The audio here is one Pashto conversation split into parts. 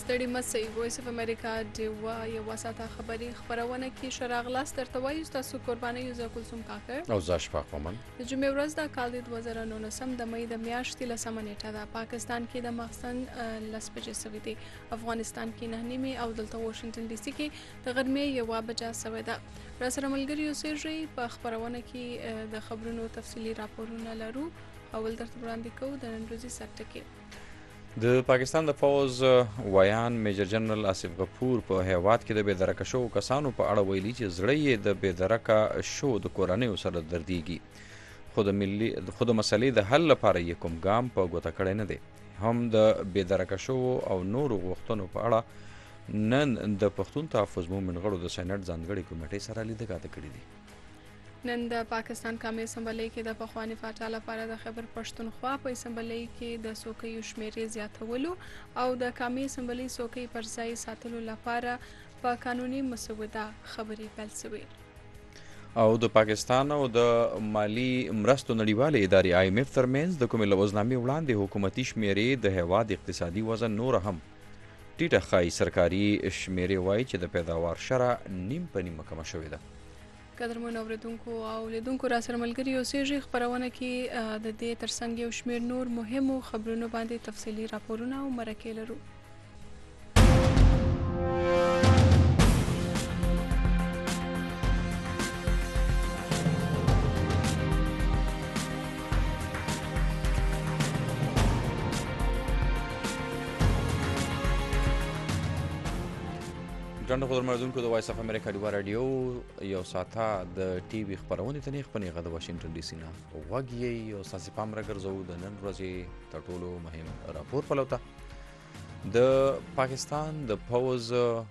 ستړي مسئ وایس اف امریکا ډیوا یوه ساعته خبري خپرونه کې شراغلاس درته وایي ستاسو قرباني یوزه کلثوم کاکړ او زه اشفاق مومن. د جمعې ورځ د کال د 2019 د مې د میاشتې لسمه نیټه ده. پاکستان کې د ماخستن لس بجې سوي دي، افغانستان کې 9 او دلته واشنگټن ډي سي کې د غرمې 1 بجه سوي ده. را سره ملګري اوسئ په خپرونه کې د خبرونو تفصیلي راپورونه لرو. اول درته وړاندې کوو د نن ورځې سرټکي. د پاکستان د فوز ویان میجر جنرال آصف غفور په هیواد کې د بېدرکه شوو کسانو په اړه ویلي چې زړه یې د بېدرکه شو د کورنیو سره دردیږي، خو د مسلې د حل لپاره یې کوم ګام په ګوته کړی نه دی. هم د بېدرکه شوو او نورو غوښتنو په اړه نن د پښتون تحفظ مومن غړو د سینټ ځانګړې کمیټې سره لیدګاته کړي دي. نن د پاکستان قومي اسمبلی کې د پخواني فاټا لپاره د خیبر پښتونخوا په اسمبلی کې د څوکیو شمیرې زیاتولو او د قومي اسمبلی څوکۍ پر ځای ساتلو لپاره په قانوني مسوده خبرې پیل شوې. او د پاکستان او د مالی مرستو نړیوالې ادارې IMF ترمنځ د کومې لوزنامې وړاندې حکومتي شمیرې د هیواد اقتصادي وزن نور هم ټیټه ښایي. سرکاري شمیرې وایي چې د پیداوار شرح نیم په نیمه کمه شوې ده. قدرمنو اوریدونکو او لیدونکو را سره ملګري اوسئ. خپرونه کې د دې ترڅنګ یو شمېر نور مهمو خبرونو باندې تفصیلي راپورونه او مرکې لرو. ډنډ خبر مردونکو د وایس اف امریکا ډیوا رادیو یو ساعته د ټي وي خپرونې ته نیغ په نیغه د واشنګټن ډي سي نه غوږ یې او ستاسې پام راګرځوو د نن ورځې تر ټولو مهم راپور پلو ته. د پاکستان د پوز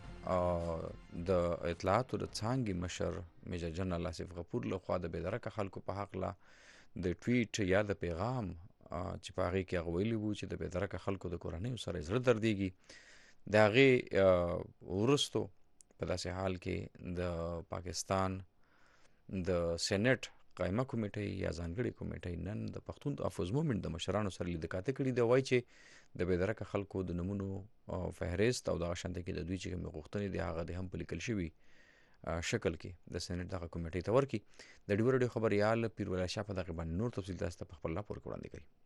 د اطلاعاتو د څانګې مشر میجر جنرال آصف غفور لخوا د بېدرکه خلکو په حق له د ټویټ یا د پیغام چې په هغې کې هغه ویلي وو چې د بېدرکه خلکو د کورنیو سره زړه دردیږي. د هغې وروستو په داسې حال کې د پاکستان د سینټ قایمه کمیټۍ یا ځانګړې کمیټۍ نن د پښتون تحفظ مومن د مشرانو سره لیدکاته کړي دي. وایي چې د بېدرکه خلکو د نومونو فهرست او دغه شانته کې د دوی چې کومې غوښتنې دي هغه د هم په لیکل شوي شکل کې د سینټ دغه کمیټۍ ته ورکړي. د ډیوا رادیو خبریال پیرولی شاه په دغه باندې نور تفصیل تاسو ته په خپل راپور کې وړاندې کوي.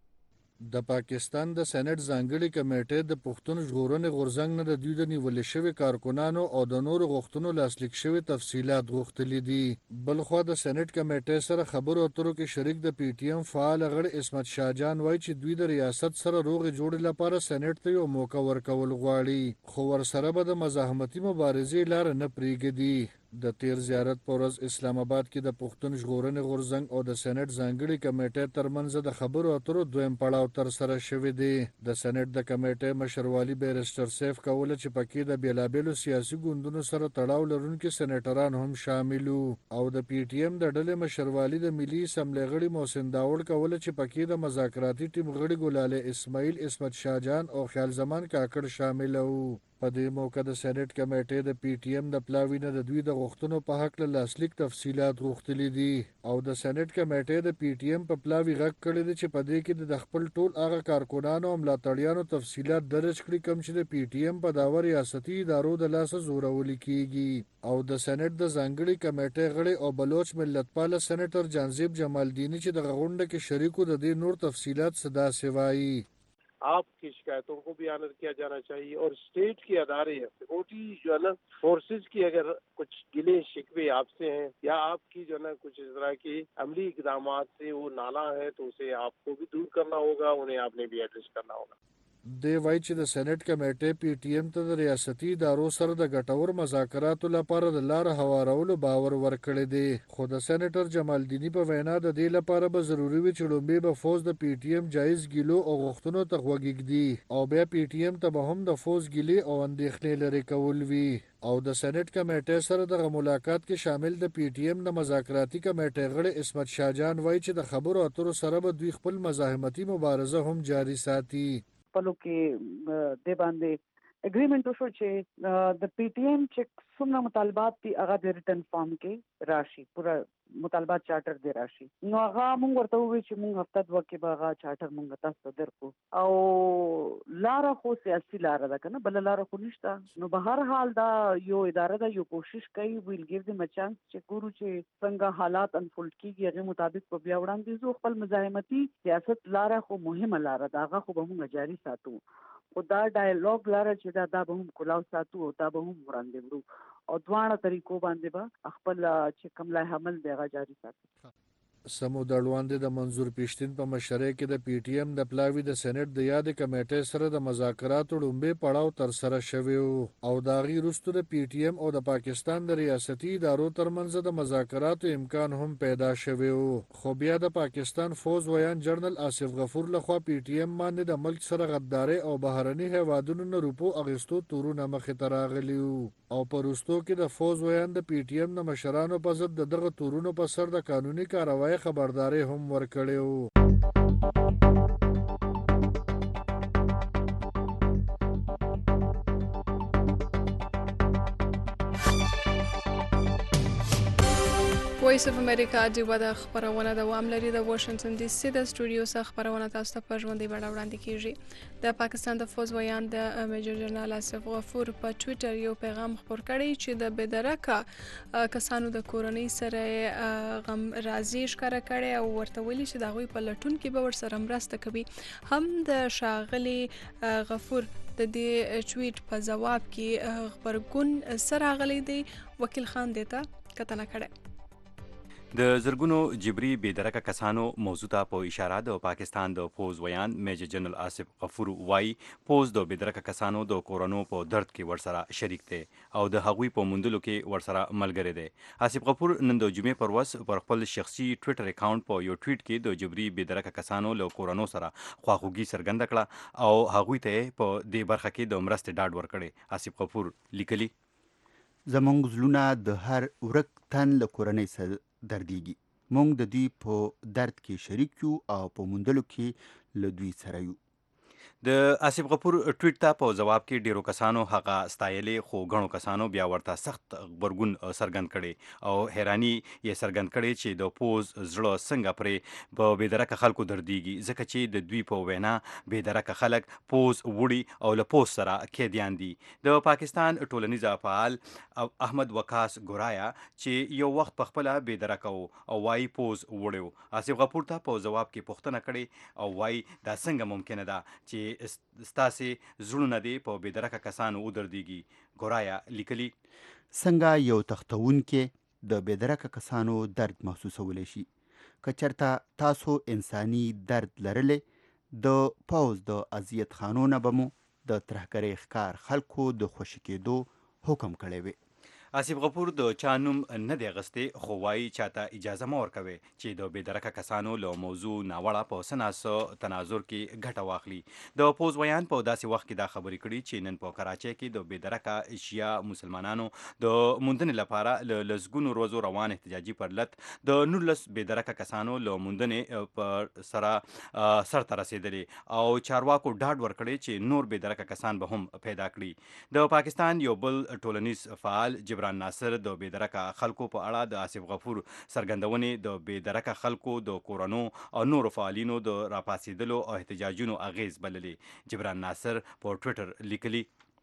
د پاکستان د سېنات ځانګړي کمیټې د پښتون ژغورنې غورځنګ نه د دوی د نیول شوي کارکونانو او د نورو غوښتنو لاسلیک شوي تفصیلات غوښتلي دي. بلخوا د سېنات کمیټې سره خبرو اترو کې شریک د پی ټی ایم فعال غړي عصمت شاه جان وایي چې دوی د ریاست سره روغې جوړې لپاره سېنات ته یو موقع ورکول غواړي، خو ورسره به د مزاحمتي مبارزې لاره نه پرېږدي. د تیر زیارت په ورځ اسلام آباد کې د پښتون ژغورنې غورځنګ او د سېنات ځانګړي کمیټې ترمنځ د خبرو اترو دویم پړاو ترسره شوی دی. د سېنات د کمیټې مشروالي بیرسټر سیف کوله چې پکې د بیلابیلو سیاسي ګوندونو سره تړاو لرونکي سېنیټران هم شامل او د پی ټی ایم د ډلې مشروالي د ملي اسمبلۍ غړي محسن داوړ کوله چې پکې د مذاکراتي ټیم غړي ګلاله اسماعیل، عصمت شاه جان او خیال زمان کاکړ شامل وو. په دې موقع د سېنات کمیټې د پی ټی ایم د پلاوي نه د دوی د غوښتنو په حق له لاسلیک تفصیلات غوښتلي دي او د سېنات کمیټې د پی ټی ایم په پلاوي غږ کړی دی چې په دې کې د خپل ټول هغه کارکونانو او ملاتړیانو تفصیلات درج کړي کوم چې د پی ټی ایم په داور ریاستي ادارو د لاسه زورول کیږي او د سېنات د ځانګړي کمیټې غړي او بلوچ ملتپاله سېنیټر جانزیب جمالدینی چې د غونډه کې شریکو د دې نور تفصیلات صدا سوایي. आपकी शिकायतों को भी आनर किया जाना चाहिए और स्टेट के अदारे सिक्योरिटी जो है ना फोर्सेज की अगर कुछ गिले शिकवे आपसे हैं या आपकी जो है ना कुछ इस तरह की अमली इकदाम से वो नाला है तो उसे आपको भी दूर करना होगा, उन्हें आपने भी एड्रेस करना होगा. دی وایي چې د سېنات کمیټې پی ټی ایم ته د ریاستي ادارو سره د ګټور مذاکراتو لپاره د لار هوارولو باور ورکړی دی، خو د سېنیټر جمالدینی په وینا د دې لپاره به ضروري وي چې لومړی به فوز د پی ټی ایم جایز ګیلو او غوښتنو ته غوږ ږدي او بیا پی ټی ایم ته به هم د فوز ګیلې او اندېښنې لرې کول وي. او د سېنات کمیټې سره دغه ملاقات کې شامل د پی ټی ایم د مذاکراتي کمیټې غړي عصمت شاه جان وایي چې د خبرو اترو سره به دوی خپل مزاحمتي مبارزه هم جاري ساتي. خپلو کې د باندې اګریمنت وشو چې د پی ټی ایم چې څومره مطالبات دي هغه د ریټن فارم کې راشي، پورا مطالبات چارټر دی راشي. نو هغه مونږ ورته وویل چې مونږ هفته دوه کې به هغه چارټر مونږ تاسو ته درکو، او لاره خو سیاسي لاره ده کنه، بل لاره خو نشته. نو به هر حال دا یو اداره ده، یو کوشش کوي، ویل ګیو دیم ا چانس چې ګورو چې څنګه حالات انفولډ کیږي، هغه مطابق په بیا وړاندې زو خپل مزاحمتي سیاست لاره خو مهمه لاره ده، هغه خو به مونږ جاري ساتو. خو دا ډایالوګ لاره چې دا به هم کلاو ساتو او دا به هم وړاندې وړو، او دواړه طریقو باندې به خپل چې کوم لای عمل دی هغه جاري ساتو. سمود اړوند د منظور پښتين په مشرۍ کې د پی ټی ایم د پلاوی د سېنات د یاد کمیټې سره د مذاکراتو لومبه پړاو تر سره شوی او دا غي رستو د پی ټی ایم او د پاکستان د ریاستي ادارو ترمنځ د مذاکراتو امکان هم پیدا شوی، خو بیا د پاکستان فوز ویان جنرال آصف غفور لخوا پی ټی ایم باندې د ملک سره غداري او بهرني هوادونو نه روپو اغستو تورونه مخې ته راغلي، او پرستو کې د فوز ویان د پی ټی ایم د مشرانو په ضد دغه تورونو په سر د قانوني کاروایی خبرداري هم ورکړي وو. وایس اف امریکا ډیوه د خبرونه دوام لري. د واشنگټن ډي سي د سټوډیو څخه خبرونه تاسو ته په ژوندۍ بڼه وړاندې کیږي. د پاکستان د فوز ویان د میجر جنرال آصف غفور په ټوئیټر یو پیغام خپور کړی چې د بېدرکه کسانو د کورنۍ سره غم راضي ښکاره کړي او ورته ویلي چې د هغوی په لټون کې به ورسره مرسته کوي. هم د ښاغلي غفور د دې ټویټ په ځواب کې خبرګون سره راغلی دی. وکیل خان دیتا کتنه کړې. د زرګونو جبري بېدرکه کسانو موضوع ته په اشاره د پاکستان د فوز ویان میجر جنرال آصف غفور وایي فوز د بېدرکه کسانو د کورونو په درد کې ورسره شریک دی او د هغوی په موندلو کې ورسره ملګری دی. آصف غفور نن د جمعې پر ورځ پر خپل شخصي ټویټر اکاونټ په یو ټویټ کې د جبري بېدرکه کسانو له کورونو سره خواخوږي څرګنده کړه او هغوی ته په دې برخه کې د مرستې ډاډ ورکړی. آصف غفور لیکلي زمونږ زلونه د هر ورک تن له کورنۍ سره دردیږي، مونږ د دوی په درد کې شریک یو او په موندلو کې له دوی سره یو. د آصف غفور ټویټ ته په جواب کې ډیرو کسانو هغه ستایلې، خو غنو کسانو بیا ورته سخت غبرګون څرګند کړي او حیرانی یې څرګند کړي چې د پوز زړه څنګه پرې په بېدرکه خلکو دردیږي، ځکه چې د دوی په وینا بېدرکه خلک پوز وړي او له پوز سره قیدیان دي. د پاکستان ټولنیز فعال احمد وقاص ګورایا چې یو وخت په خپل بېدرکه او وایي پوز وړو، آصف غفور ته په جواب کې پوښتنه کړي او وایي دا څنګه ممکنه ده چې ستاسې زړونه دې په بېدرکه کسانو ودردیږي. ګورایا لیکلي څنګه یو تختونکې د بېدرکه کسانو درد محسوسولی شي. که چېرته تاسو انساني درد لرلې، د پوز د اذیت خانو نه به مو د ترهګرۍ ښکار خلکو د خوشي کېدو حکم کړی وي. آصف غفور د چا نوم نه دی اغستی، خو وایي چاته اجازه مه ورکوي چې د بېدرکه کسانو له موضوع ناوړه په څه ناڅه تناظر کې ګټه واخلي. د پوز ویان په داسې وخت کې دا خبرې کړي چې نن په کراچۍ کې د بېدرکه شیعه مسلمانانو د موندنې لپاره له لسګونو ورځو روان احتجاجي پرلت د 19 بېدرکه کسانو له موندنې پر سره سرته رسېدلې او چارواکو ډاډ ورکړی چې نور بېدرکه کسان به هم پیدا کړي. د پاکستان یو بل ټولنیز فعال جبران ناصر د بېدرکه خلکو په اړه د آصف غفور څرګندونې د بېدرکه خلکو د کورونو او نورو فعالینو د راپاڅېدلو او احتجاجونو اغیز بللې. جبران ناصر په ټویټر لیکلي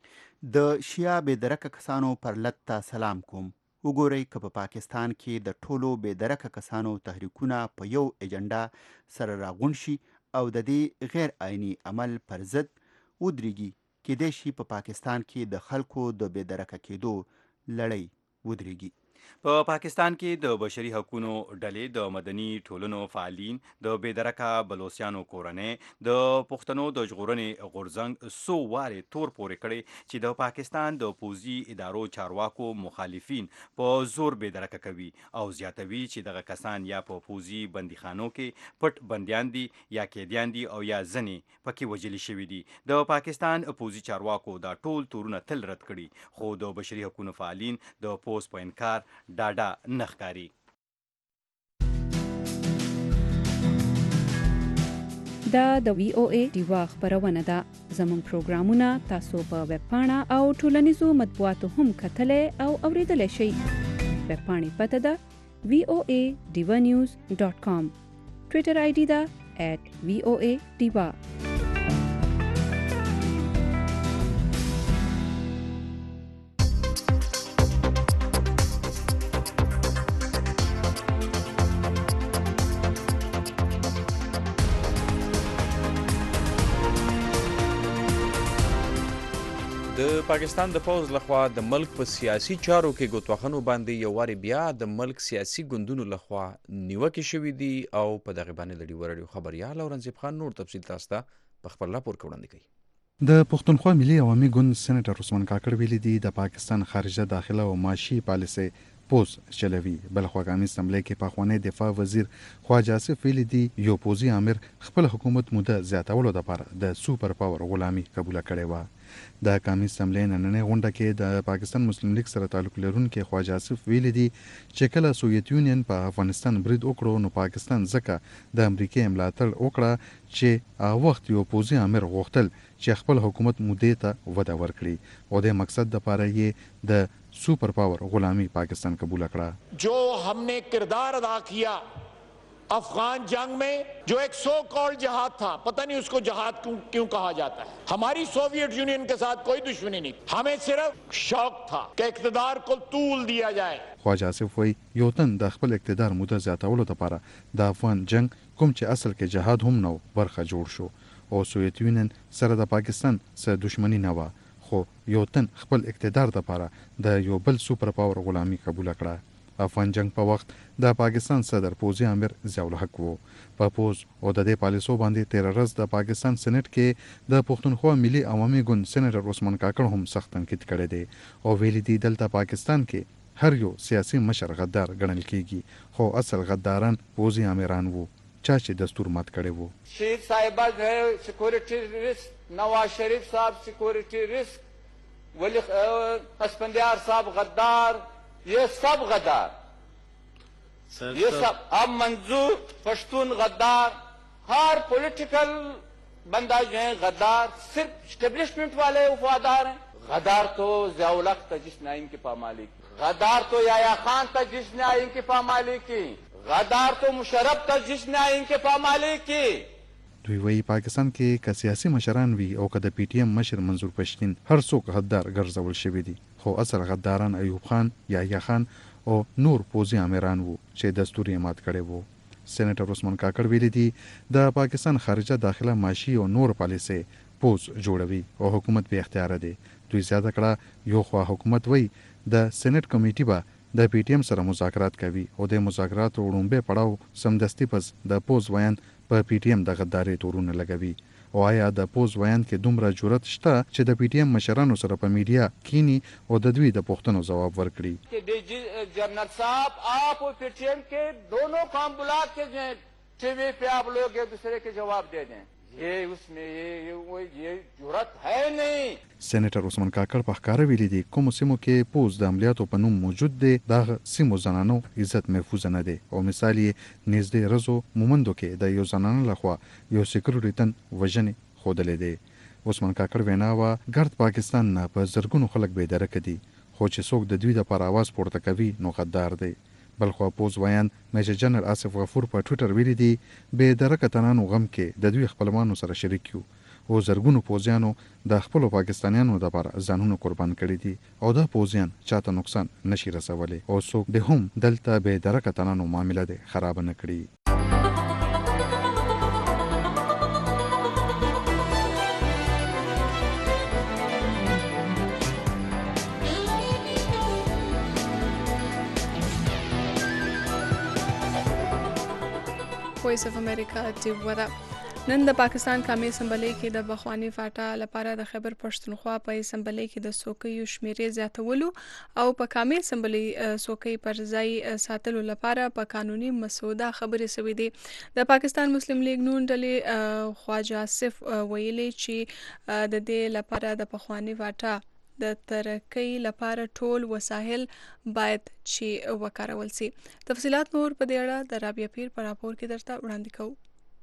د شیعه بېدرکه کسانو پرلت ته سلام کوم. وګورئ که په پاکستان کې د ټولو بېدرکه کسانو تحریکونه په یو ایجنډا سره راغون شي او د دې غیر آئیني عمل پر ضد ودرېږي، کېدای شي په پاکستان کې د خلکو د بېدرکه کېدو لړۍ ودرېږي. په پاکستان کې د بشري حقوقو ډلې د مدني ټولنو فعالین د بېدرکه بلوچستانو کورنۍ د پښتنو د ژغورنې غورځنګ څو وارې تور پورې کړی چې د پاکستان د پوځي ادارو چارواکو مخالفین په زور بېدرکه کوي او زیاتوي چې دغه کسان یا په پوځي بندیخانو کې پټ بندیان دي یا قیدیان دي او یا ځنې پکې وژلي شوي دي. د پاکستان پوځي چارواکو دا ټول تورونه تل رد کړي، خو د بشري حقوقو فعالین د پوز په انکار ډاډه نه ښکاري. دا د وی او ای ډیوا خبرونه ده. زموږ پروګرامونه تاسو په ویب پاڼه او ټولنیزو مطبوعاتو هم کتلای او اوریدلای شئ. ویب پاڼې پته ده voa.divanews.com. ټویټر آی ډي ده @voa diva. د پاکستان د پوز لخوا د ملک په سیاسي چارو کې ګوتوخنو باندې یو واری بیا د ملک سیاسي ګوندونو لخوا نیوکې شوې دي او په دغه باندې د ډیوه راډیو خبريال اورنګزیب خان نور تفصیل تاسو ته په خپل راپور کې وړاندې کوي. د پښتونخوا ملي عوامي ګوند سېنیټر عثمان کاکړ ویلي دي د پاکستان خارجه داخله او معاشي پالیسي پوز چلوي. بلخوا قومي اسمبلی کې پخوانی دفاع وزیر خواجه آصف ویلي دي یو پوزي امر خپل حکومت موده زیاتولو لپاره د سوپر پاور غلامي قبول کړي و. د قومي اسمبلی نننۍ غونډه کې د پاکستان مسلم لیگ سره تعلق لرونکي خواجه آصف ویلي دي چې کله سوویت یونین په افغانستان برید وکړو نو پاکستان ځکه د امریکای ملاتړ وکړه چې وخت یو پوزي امر غوښتل چې خپل حکومت مودې ته وده ورکړي او د مقصد لپاره یې د سوپر پاور غلامی پاکستان قبول کړه. जो हमने किरदार अदा किया अफगान जंग में, जो एक सो कॉल्ड जहाद था, पता नहीं उसको जहाद क्यों कहा जाता है. हमारी सोवियत यूनियन के साथ कोई दुश्मनी नहीं, हमें सिर्फ शौक था कि इक़्तिदार को तूल दिया जाए. خواجه آصف وایي یو تن د خپل اقتدار موده زیاتولو لپاره د افغان جنگ کوم چې اصل کې جهاد هم نو برخه جوړ شو او سوویت یونین سره د پاکستان سره دښمنی نه و، خو یو تن خپل اقتدار لپاره د یو بل سوپر پاور غلامی قبول کړه. افغان جنگ په وخت د پاکستان صدر پوزي امر ضیاء الحق وو. په پوز او د دې پالیسو باندې 13 ورځ د پاکستان سېنات کې د پښتونخوا ملي عوامي ګوند سېنیټر عثمان کاکړ هم سخت تنقید کړی دی او ویلي دی دلته پاکستان کې هر یو سیاسي مشر غدار ګڼل کیږي، خو اصل غداران پوزي امیران وو چا چې دستور مات کړی وو. شهید صاحبہ جو ہے سیکورٹی رسک، نواز شریف صاحب سیکورٹی رسک، ولی اسفندیار صاحب غدار، یہ سب غدار، یہ سب اب منظور پشتون غدار، ہر پولیٹیکل بندہ جو ہیں غدار، صرف اسٹیبلشمنٹ والے وفادار ہیں. غدار تو ضیاء الحق تھا جس نے آئین کی پامالی کی، غدار تو یحییٰ خان تھا جس نے آئین کی پامالی کی، غدار تو مشرف تھا جس نے آئین کی پامالی کی. دوی وایي پاکستان کې که سیاسي مشران وي او که د پی ټی ایم مشر منظور پښتین هر څوک غدار ګرځول شوي دي، خو اصل غداران ایوب خان، یحییٰ خان او نور پوزي امیران وو چې دستور یې مات کړی وو. سېنیټر عثمان کاکړ ویلي دي د پاکستان خارجه داخله معاشي او نور پالیسي پوز جوړوي او حکومت به اختیار دی. دوی زیاته کړه یو خوا حکومت وایي د سېنیټ کمیټي به د پی ټی ایم سره مذاکرات کوي او د مذاکراتو وړومبی پړاو سمدستي پس د پوز ویان په پی ټی ایم د غداري تورونه لګوي. او آیا د پوز ویان کې دومره جرأت شته چې د پی ټی ایم مشرانو سره په میډیا کینی او د دوی د پوښتنو ځواب ورکړي؟ جنرل صاحب آپ اور پی ٹی ایم کے دونوں کام بلا کے ٹی وی پہ آپ لوگ ایک دوسرے کے جواب دے دیں، یہ اس میں یہ جرأت ہے نہیں. سېنیټر عثمان کاکړ په ښکاره ویلي دي کومو سیمو کې پوز د عملیاتو په نوم موجود دی دغه سیمو زنانو عزت محفوظ نه دی او مثال یې نږدې رزو مومندو کې د یو زنانه لخوا یو سیکورټي تن وژنې ښودلی دی. عثمان کاکړ وینا وه ګرد پاکستان نه په زرګونو خلک بېدرکه دي، خو چې څوک د دوی دپاره اواز پورته کوي نو غدار دی. بلخوا پوز ویان میجر جنرال آصف غفور په ټویټر ویلي دي بېدرکه تنانو غم کې د دوی خپلوانو سره شریک یو او زرګونو پوځیانو د خپلو پاکستانیانو لپاره ځانونه قربان کړي دي او دا پوځیان چاته نقصان نشي رسولی او څوک د هم دلته بېدرکه تنانو معامله دی خراب نه کړي. وایس اف امریکا ډیوه ده. نن د پاکستان قومي اسمبلی کې د بخوانی فاټا لپاره د خیبر پښتونخوا په اسمبلی کې د څوکیو شمیرې زیاتولو او په قومي اسمبلی څوکۍ پر ځای ساتلو لپاره په قانوني مسوده خبرې شوې دي. د پاکستان مسلم لیگ نون ډلې خواجه آصف ویلي چې د دې لپاره د بخوانی فاټا د ترقۍ لپاره ټول وسایل باید چې وکارول شي. تفصيلات نور په دې اړه د رابعه پیر په راپور کې درته وړاندې کوو.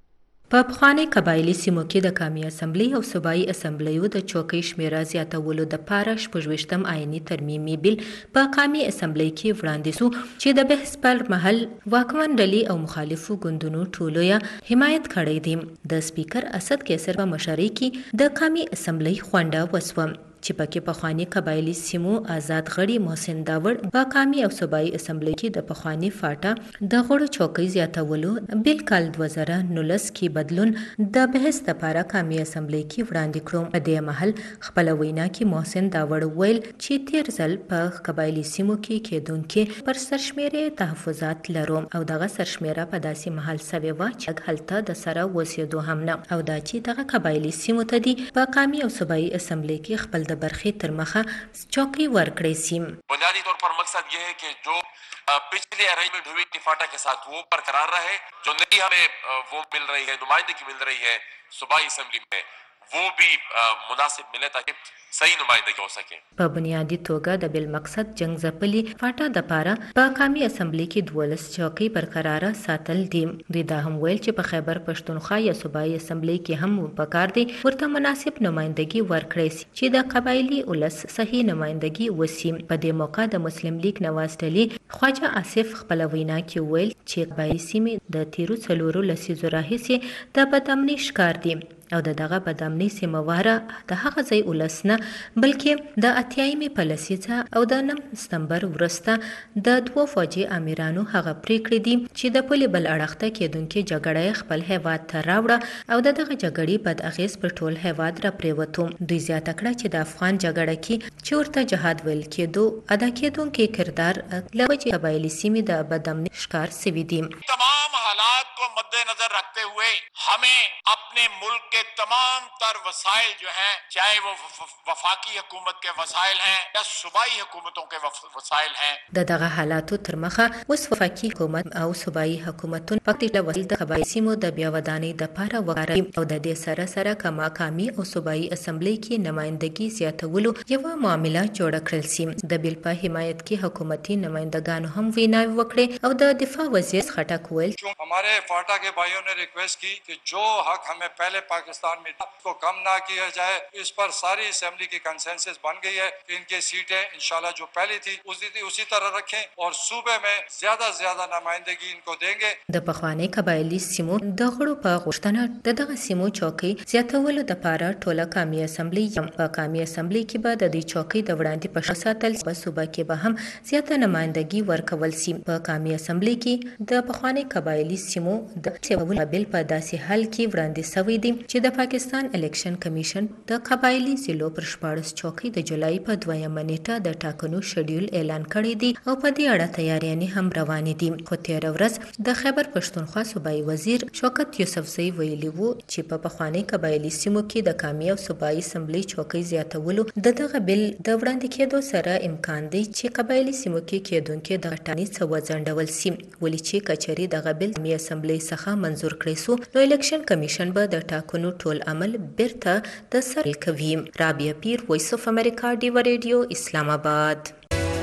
په پخواني قبایلي سیمو کې د قومي اسمبلی او صوبایي اسمبلیو د چوکۍ شمیره زیاتولو دپاره 26م آئیني ترمیمي بیل په قومي اسمبلی کې وړاندې سو چې د بحث پر مهال واکمن ډلې او مخالفو ګوندونو ټولو یې حمایت کړی دی. د سپیکر اسد کیسر په مشرۍ کې د قومي اسمبلی غونډه وسوه چې پکې پخواني قبایلي سیمو آزاد غړي محسن داوړ په قومي او صوبایي اسمبلی کې د پخواني فاټا د غړو چوکۍ زیاتولو بیل کال 2019 کې بدلون د بحث لپاره قومي اسمبلی کې وړاندې کړو. په دې مهال خپل وینا کې محسن داوړ ویل چې تیر ځل په قبایلي سیمو کې کېدونکې پر سرشمیرې تحفظات لرو او دغه سرشمیره په داسې مهال سوې وه چې هلته د سره اوسېدو هم نه او دا چې دغه قبایلي سیمو ته دي په قومي او صوبایي اسمبلی کې خپل د برخې تر مخه چوکۍ ورکړې سي. بنیادی طور پر مقصد یہ ہے کہ جو پچھلی ارینجمنٹ ہوئی تھی فاٹا کے ساتھ وہ برقرار رہے. جو نئی ہمیں وہ مل رہی ہے نمائندگی مل رہی ہے صوبائی اسمبلی میں وہ بھی مناسب ملے تاکہ صحیح نمائندگی ہو سکے. په بنیادی توګه د بل مقصد جنگ ځپلي فاټا د پاره په قومي اسمبلی کې 12 چوکۍ برقراره ساتل دي. دوی دا هم ویل چې په خیبر پښتونخوا یا صوبایي اسمبلی کې هم پکار دي ورته مناسب نمائندگی ورکړي چې د قبایلی ولس صحیح نمائندگی وسی. په دې موقع د مسلم لیگ نواز ډلې خواجه آصف خپل وینا کې ویل چې قبایلی سیمې د تیرو څلورو لسیزو راهیسې د بدامنۍ ښکار دي او دغه بدامنۍ سیمواره د هغه ځای ولس نه بلکې د اتیایمې په لسیزه او د 9 سپتمبر وروسته د دوو فوجي امیرانو هغه پریکړې دي چې د پولې بل اړخ ته کېدونکې جګړه خپل هیواد ته راوړه او دغه جګړې بد اغیز پر ټول هیواد را پریوتو. دوی زیاته کړه چې د افغان جګړه کې چې ورته جهاد ویل کېدو ادا کېدونکې کردار له وجې قبایلي سیمې د بدامنۍ ښکار سوي دي. تمام حالات کو مد نظر رکھتے ہوئے ہمیں اپنے ملک کے تمام تر وسائل جو ہیں چاہے وہ وفاقی حکومت کے وسائل ہیں یا صوبائی حکومتوں کے وسائل ہیں دغه حالاتو تر مخه اوس وفاقي حکومت او صوبایي حکومتونه پکې د وسیل د قبایلي سیمو د بیا ودانۍ لپاره وکاري او د دې سره سره کما قامي او صوبایي اسمبلی کې نمائندګي زیاتولو یو معامله جوړ کړل سي. د بیل په حمایت کې حکومتي نمائندګانو هم ویناوي وکړي او د دفاع وزیر خټک ویل ہمارے فاٹا کے بھائیوں نے ریکویسٹ کی کہ جو حق ہمیں پہلے پاکستان میں کو کم نہ کیا جائے. اس پر ساری اسمبلی کی کنسنسس بن گئی ہے کہ ان کی سیٹیں انشاءاللہ جو پہلی تھی اسی طرح رکھیں اور صوبے میں زیادہ زیادہ نمائندگی ان کو دیں گے. د پخوانی قبایلی سیمو د غړو په غوښتنه دغه سیمو چوکۍ زیاتولو لپاره ټوله قومي اسمبلی په قومي اسمبلی کې به د دې چوکۍ د وړاندې په ساتل په صوبه کې به هم زیاته نمائندگی ورکول سي. په قومي اسمبلی کې د پخوانی قبایلی سیمو د سیمو بیل په داسې حال کې وړاندې شوی دی چې د پاکستان الیکشن کمیشن د قبایلی ضلعو پر 14 چوکۍ د جولای په 2 نیټه د ټاکنو شیډول اعلان کړی دی او په دې اړه تیاریانې هم روانې دي. خو تیر ورځ د خیبر پښتونخوا صوبایي وزیر شوکت یوسفزئی ویلي وو چې په پخوانی قبایلی سیمو کې د قومي او صوبایي اسمبلی چوکۍ زیاتولو دغه بیل د وړاندې کېدو سره امکان دی چې قبایلی سیمو کې کېدونکې د غټانې څه وځنډول سي. ولې چې کچري دغه بیل قومي اسمبلی څخه منظور کړی سو نو الیکشن کمیشن به د ټاکنو ټول عمل بیرته د سر کوي. رابعه پیر، وایس اف امریکا، ډیو ریډیو، اسلام آباد.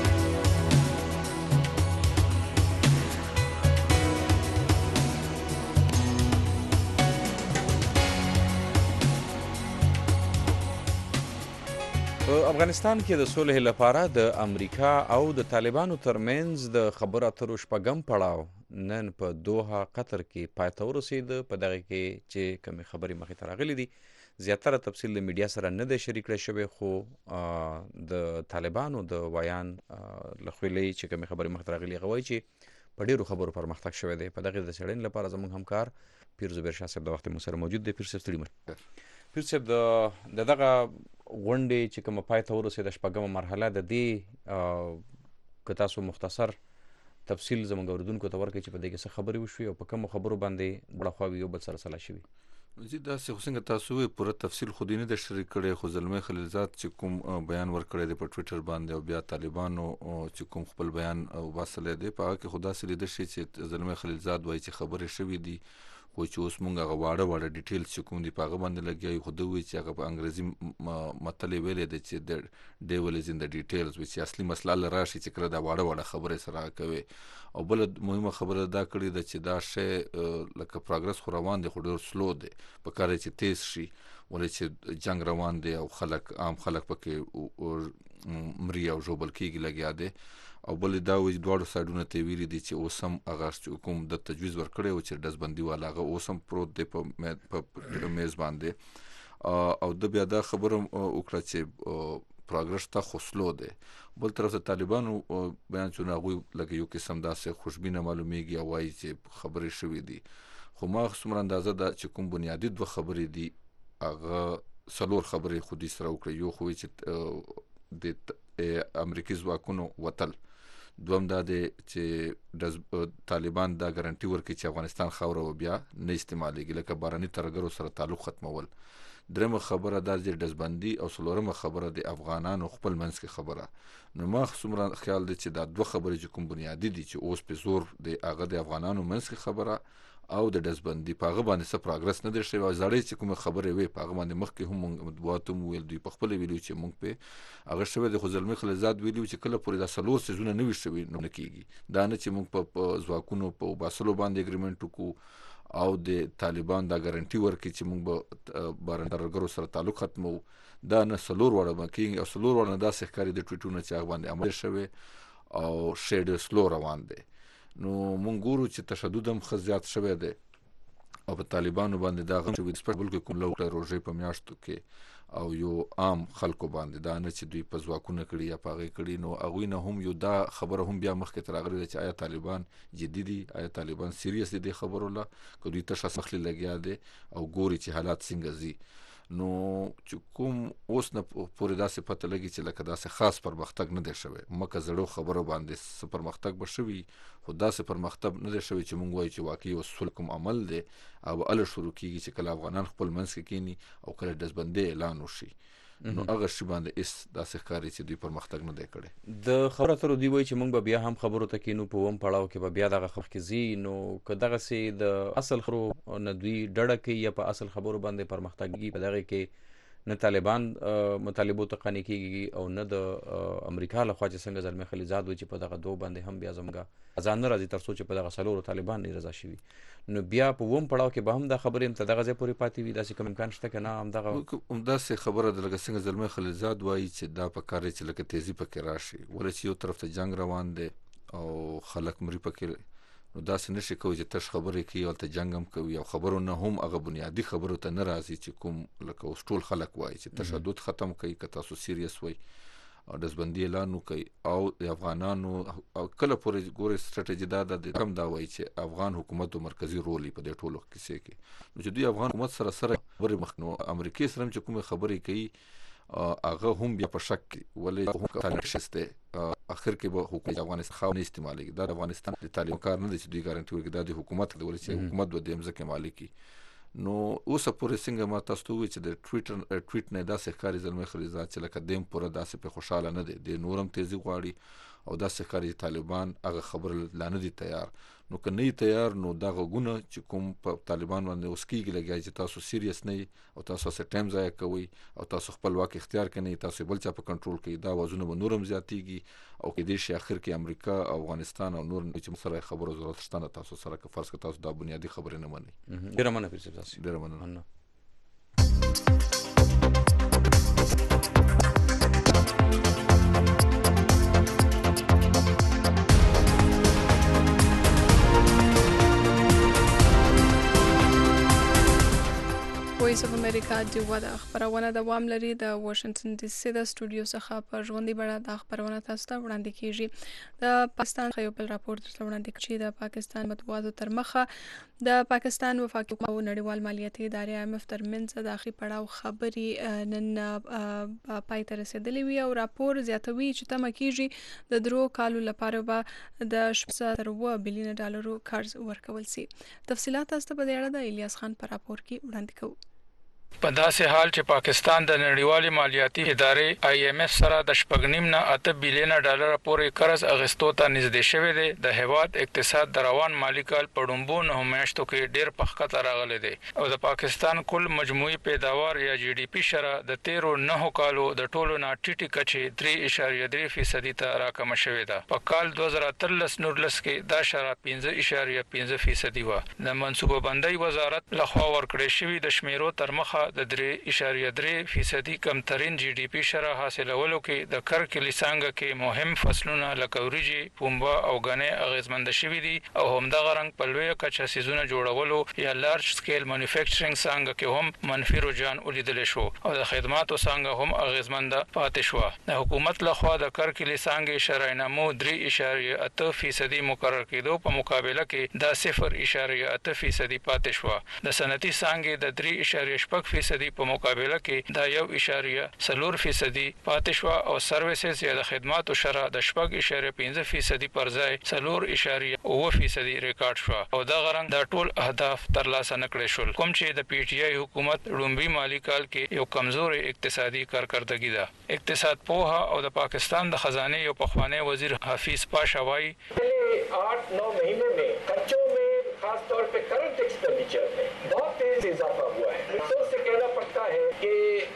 په افغانستان کې د صلح لپاره د امریکا او د طالبانو ترمنځ د خبرو اترو شپږم پړاو نن په دوحه قطر کې پای ته ورسېده. په دغه کې چې کومې خبرې مخې ته راغلي دي زیاتره تفصیل د میډیا سره نه دی شریک کړی شوی، خو د طالبانو د ویان له خولې چې کومې خبرې مخې ته راغلي هغه وایي چې په ډېرو خبرو پرمختګ شوی دی. په دغې د څېړنې لپاره زموږ همکار پیر زبیر شاه صاحب د وخت مو سره موجود دی. پیر صاحب ستړي مه. پیر صاحب د دغه غونډې چې کومه پای ته ورسېده شپږمه مرحله د دې که تاسو مختصر تفصیل زموږ اورېدونکو ته ورکړئ چې په دې کې څه خبرې وشوې او په کومو خبرو باندې دواړه خواوې یو بل سره سلا شوي. زه داسې خو څنګه تاسو وایي پوره تفصیل خو دې نه دی شریک کړی، خو زلمی خلیلزاد چې کوم بیان ورکړی دی په ټویټر باندې او بیا طالبانو چې کوم خپل بیان وباسلی دی په هغه کې خو داسې لیده شي چې زلمی خلیلزاد وایي چې خبرې شوي دي خو چې اوس مونږ هغه واړه ډیټیلز چې کوم دي په هغه باندې لګیا خو دوی چې هغه په انګریزي متل ویلې دی چې د ډیول از ان د ډیټیلز چې اصلي مسله راشي چې کله دا واړه خبرې سره کوي. او بل مهمه خبره دا کړې ده چې دا شی لکه پروګرس خو روان دی خو ډېر سلو دی په کار چې تیز شي ولې چې جنگ روان دی او عام خلک پکې مري او ژوبل کېږي لګیا دی. او بل دا وایي دواړو سایډونو ته ویلي دي چې اوس هم هغه کوم د تجویز ورکړی و چې ډزبندي والا هغه اوس هم پروت دی په میز باندې. او د بیا دا خبره وکړه چې پروګرس ته خو سلو دی. بل طرف ته طالبانو بیان چې هغوی لکه یو قسم داسې خوشبینه معلومیږي او وایي چې خبرې شوي دي. خو ما څومره اندازه ده چې کوم بنیادي 2 خبرې دي هغه 4 خبرې خو دې سره وکړي. یو خو چې د امریکایي ځواکونو وتل، دوم دا دی چې طالبان دا ګارانټي ورکړي چې افغانستان خاوره و بیا نه استعمالېږي لکه باراني ترهګرو سره تعلق ختمول. درېمه خبره دا چې ډزبندي او څلورمه خبره د افغانانو خپل منځ کې خبره. نو ما څومره خیال دی چې دا 2 خبرې چې کوم بنیادي دي چې اوس په زور د هغه د افغانانو منځ کې خبره او د ډزبندي په هغه باندې څه پروګرس نه دی شوی. او زړې چې کومه خبرې وي په هغه باندې مخکې هم موږ مطبوعات هم ویل دوی په خپل ویلو چې موږ په هغه شوی د خو زلمي خلیلزاد ویلو چې کله پورې دا 4 سیزونه نه وي شوي نو نه کېږي. دا نه چې موږ په ځواکونو په باسلو باندې اګریمنټ وکړو او د طالبان دا ګارانټي ورکړي چې موږ به باران ترهګرو سره تعلق ختمو. دا نه 4 وړه مکیږي او 4 وړه داسې ښکاري د ټویټونو چې هغه باندې عمل شوی او شی سلو روان دی. نو موږ ګورو چې تشدد هم ښه زیات شوی دی او په طالبانو باندې دا غم شوی د بلکې کوم لوکړه روژې په میاشتو کې او یو عام خلکو باندې دا نه چې دوی په ځواکونه کړي یا په هغې کړي. نو هغوی نه هم یو دا خبره هم بیا مخکې ته راغلې ده چې آیا طالبان جدي دي، آیا طالبان سیریس دي دې خبرو له که دوی تشه مخلې لګیا دی او ګوري چې حالات څنګه ځي. نو چې کوم اوس نه پورې داسې پته لګي چې لکه داسې خاص پرمختګ نه دی شوی. مکه زړو خبرو باندې څه پرمختګ به شوي خو داسې پرمختګ نه دی شوی چې مونږ وایو چې واقعي اوس کوم عمل دی او اله شروع کېږي چې کله افغانان خپل منځ کې کینی او کله ډزبندي اعلان وشي نو هغه شی باندې اس داسې ښکاري چې دوی پرمختګ نه دی کړی. د خبره اترو دوی وایي چې موږ به بیا هم خبرو ته کینو په وم پړاو کې به بیا دغه مخکې ځي. نو که دغسې د اصل خبرو نه دوی ډډه کوي یا په اصل خبرو باندې پرمختګ کېږي په دغې کې نه طالبان مطالبو ته قانع کېږي او نه د امریکا لخوا چې څنګه زلمي خلیلزاد وایي چې په دغه 2 باندې هم بیا زموږ ځان نه راځي تر څو چې په دغه 4 طالبان نه رضا شوي. نو بیا په وم پړاو کې به هم دا خبرې هم ته دغه ځای پورې پاتې وي. داسې کوم امکان شته که نه همدغه همداسې خبره ده لکه څنګه زلمي خلیلزاد وایي چې دا په کار چې لکه تیزي پکې راشي ولې چې یو طرف ته جنگ روان دی او خلک مري پکې. نو داسې نشي کوي چې تش خبرې کوي او ته جنگ هم کوي او خبرو نه هم هغه بنیادي خبرو ته نه راځي چې کوم لکه اوس ټول خلک وایي چې تشدد ختم کوي که تاسو سیریس وایي او ډزبندي اعلان وکړي او د افغانانو او کله پورې ګورې سټراتیژي دا ده هم دا وایي چې افغان حکومت مرکزي رول په دې ټولو کیسې کې. نو چې دوی افغان حکومت سره خبرې مخ نو امریکای سره چې کومه خبرې کوي هغه هم بیا په شک کې ولې هم تنشسته اخر کې به حکومت افغانستان خو نه استعمالي. دا افغانستان د طالبان کار نه دي چې دوی ګارانټي ورکړي دا د حکومت د ولې چې حکومت به د امزکه مالکي. نو اوس پورې څنګه ما تاسو ته وایي چې د ټویټ نه داسې ښکاري زلمي خلیلزاد چې لکه دیم پوره داسې په خوشاله نه دی د نورم تیزی غواړي او داسې ښکاري طالبان هغه خبره لا نه دي تیار. نو که نه تیار نو دا غوونه چې کوم په طالبان باندې اوس کېږي لګیا چې تاسو سیریس نه او تاسو سره ټایم ضایع کوئ او تاسو خپل واک اختیار کوئ تاسو بل چا په کنټرول کوي دا وازونه به نورم زیاتېږي او کې دې شي اخر کې امریکا او افغانستان او نور چې سره خبرو ضرورت شته تاسو سره که فرض کړئ تاسو دا بنیادی خبرې نه منئ. ډېره مننه پیر صاحب. ډېره مننه. وایس اف امریکا ډیوه د خبرونه دوام لري د واشنگټن ډي سي د سټوډیو څخه په ژوندۍ بڼه د خبرونه تاسو ته وړاندې کیږي. د پاکستان یو بل راپور درته وړاندې کړي د پاکستان مطبوعاتو تر مخه د پاکستان وفاقي او نړیوال مالیاتي ادارې IMF ترمنځ د اخی پړاو خبري نن پای ته رسیدلې وي او راپور زیاتوي چې تمه کیږي د 3 کالو لپاره به د 7 بلین ډالرو قرض ورکول شي. تفصيلات تاسو ته په اړه د الیاس خان پر راپور کې وړاندې کوو. په داسې حال چې پاکستان د نړیوالې مالیاتي ادارې IMF سره د 8.5 نه 8 بلین ډالر پورې قرض اغستو ته نږدې شوی دی. د هیواد اقتصاد د روان مالی کال په ډومبو نه میاشتو کې ډیر پخکته راغلی دی او د پاکستان کل مجموعي پیداوار یا GDP شره د 13 کالو د ټولو نه ټیټی کچې 3.3% ته راکمه شوې ده. په کال 2013-19 کې دا شره 5.5% و. د منصوبه بندۍ وزارت لخوا ورکړې شوې د شمیرو تر مخه د 3.3% کمترین GDP شره حاصلولو کې د کرکلي څنګه کې مهم فصلونه لکه وریجې، پنبه او غنې اغیزمند شوي دي او همدغه رنګ په لویه کچه سیزونه جوړولو یا لارج سکیل مانیفیکچرینګ څنګه کې هم منفي رجحان ولیدل شو او د خدماتو څنګه هم اغیزمند پاتې شو. د حکومت لخوا د کرکلي څنګه شرعي نمو 3.8% مقرر کېدو په مقابله کې دا 0.8% پاتې شو. د صنعتي څنګه د 3.8% په مقابله کې دا 1.4% پاتې شو او سرویسز یا د خدماتو شره د 4.5% پر ځای 4.9% ریکارډ شو او دا غرنګ د ټول اهداف ترلاسه نکړل شول. کوم چې د PTI حکومت لومبي مالی کال کې یو کمزوري اقتصادي کارکردګي ده. اقتصاد پوها او د پاکستان د خزانه یو پخوانی وزیر حفیظ پاشا وايي 8-9 महीने में खर्चों में खास तौर पे करंट एक्सपेंडिचर में बहुत तेज इजाफा हुआ है. अफसोस से कहना पड़ता है कि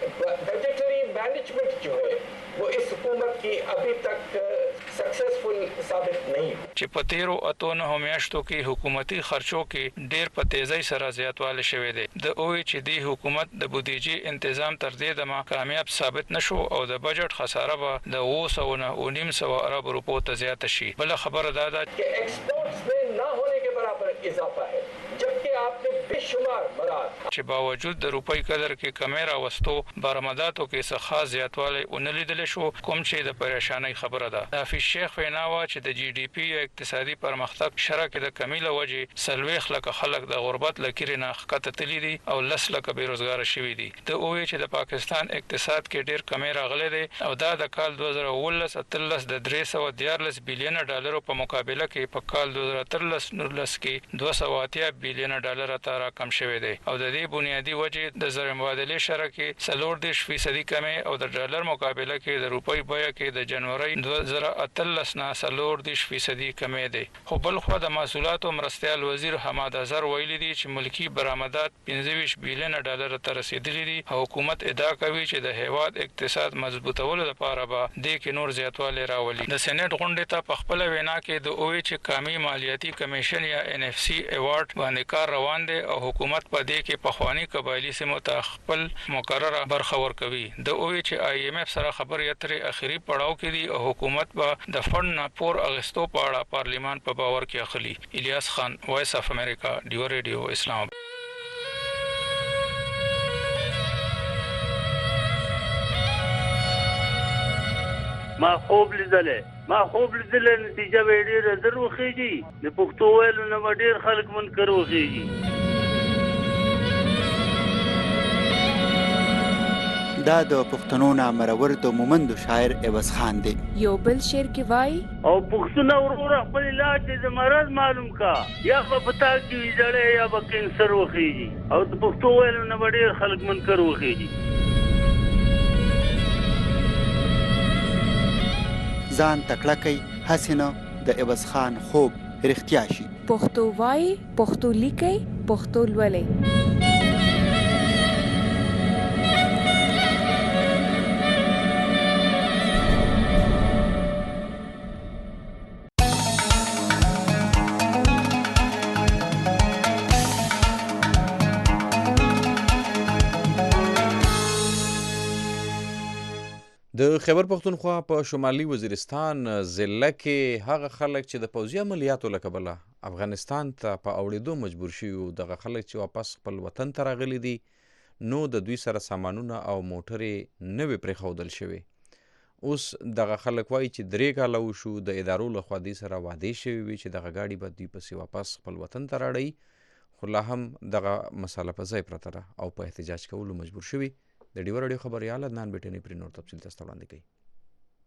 बजटरी मैनेजमेंट जो है वो इस हुकूमत की अभी तक सक्सेसफुल साबित नहीं हुई. چې په 13 میاشتو کې حکومتي خرچو کې ډیر په تیزی سره زیاتوالی شوی دی. د اوې چې د حکومت د بودیجې تنظیم تر دې دمه کامیاب ثابت نشو او د بجټ خساره به د 200 ارب روپو ته زیات شي. بل خبره دا ده कि एक्सपोर्ट्स में ना होने के बराबर इजाफा है जबकि आपने बेशुमार मराद چې باوجود د روپۍ قدر کې کمی راوستو برآمداتو کې څه خاص زیاتوالی ونلیدل شو کوم چې د پریشانی خبره ده. حافظ شیخ ویناوه چې د GDP یا اقتصادي پرمختګ شرکت د کمی لوجې سلويخ لکه خلک د غربت لکیر نه خطه تللی دي او لس لکه بیروزګار شوي دي. د اوې چې د پاکستان اقتصاد کې ډیر کمی راغلی دی او دا د کال 2013 د 314 بلین ډالر په مقابله کې په کال 2013-19 کې 280 بلین ډالر ته راکم شوی دی او د دې بنیادی وجه د زر مبادله شره کې 40% کمی او د ډالر مقابله کې د روپۍ بیه کې د جنوري 2013 نه 40% کمی دی. خو بل خو د محصولات او مرستيال وزیر حماد اظهر ویلي دي چې ملکی برآمدات 25 بلین ډالر ته رسیدلي دي. حکومت ادعا کوي چې د هیواد اقتصاد مضبوطولو لپاره به د کې نور زیاتوالی راولي. د سېنات غونډې ته په خپل وینا کې د اوې چې قومي مالیاتي کمیشن یا NFC ایوارډ باندې کار روان دی او حکومت په دې کې په خواني قبایلی سیمو ته خپل مقرره برخه ورکوي. د اوې چې IMF سره خبرې اترې اخیری پړاو کې دي او حکومت به د فند نه پور اغستو په اړه پارلیمان په باور کې اخلي. الیاس خان، وایس اف امریکا، ډیو ریډیو، اسلام. ما خوب لیدلې نتیجه به ډېره زر وخیږي. د پښتو ویلو نه ډېر خلک منکر وخیږي. دا د پښتنو نامرور د مومندو شاعر عوض خان دی. یو بل شعر کې وای او پښتون ورور خپل علاج د مرض معلوم کا یا په پتا کې ویجړې یا په کینسر وخیږي او د پښتو ویلو نه ډېر خلک منکر وخیږي. ځان تکړه کوي حسینه د عوض خان خوب رښتیا شي. پښتو وای، پښتو لیکي، پښتو لولي. د خیبر پختونخوا په شمالي وزیرستان ضلع کې هغه خلک چې د پوځي عملیاتو له کبله افغانستان ته په اوړېدو مجبور شوي دغه خلک چې واپس خپل وطن ته راغلي دي نو د دوی سره سامانونه او موټرې نه وي پرېښودل شوي. اوس دغه خلک وایي چې 3 کاله وشو د ادارو لخوا دوی سره وعدې شوي وي چې دغه ګاډي به دوی پسې واپس خپل وطن ته راړئ خو لا هم دغه مسله په ځای پرته ده او په احتجاج کولو مجبور شوي. د ډیو راډیو خبریال عدنان بیټنی پر نور تفصیل تاسو وړاندې کوي.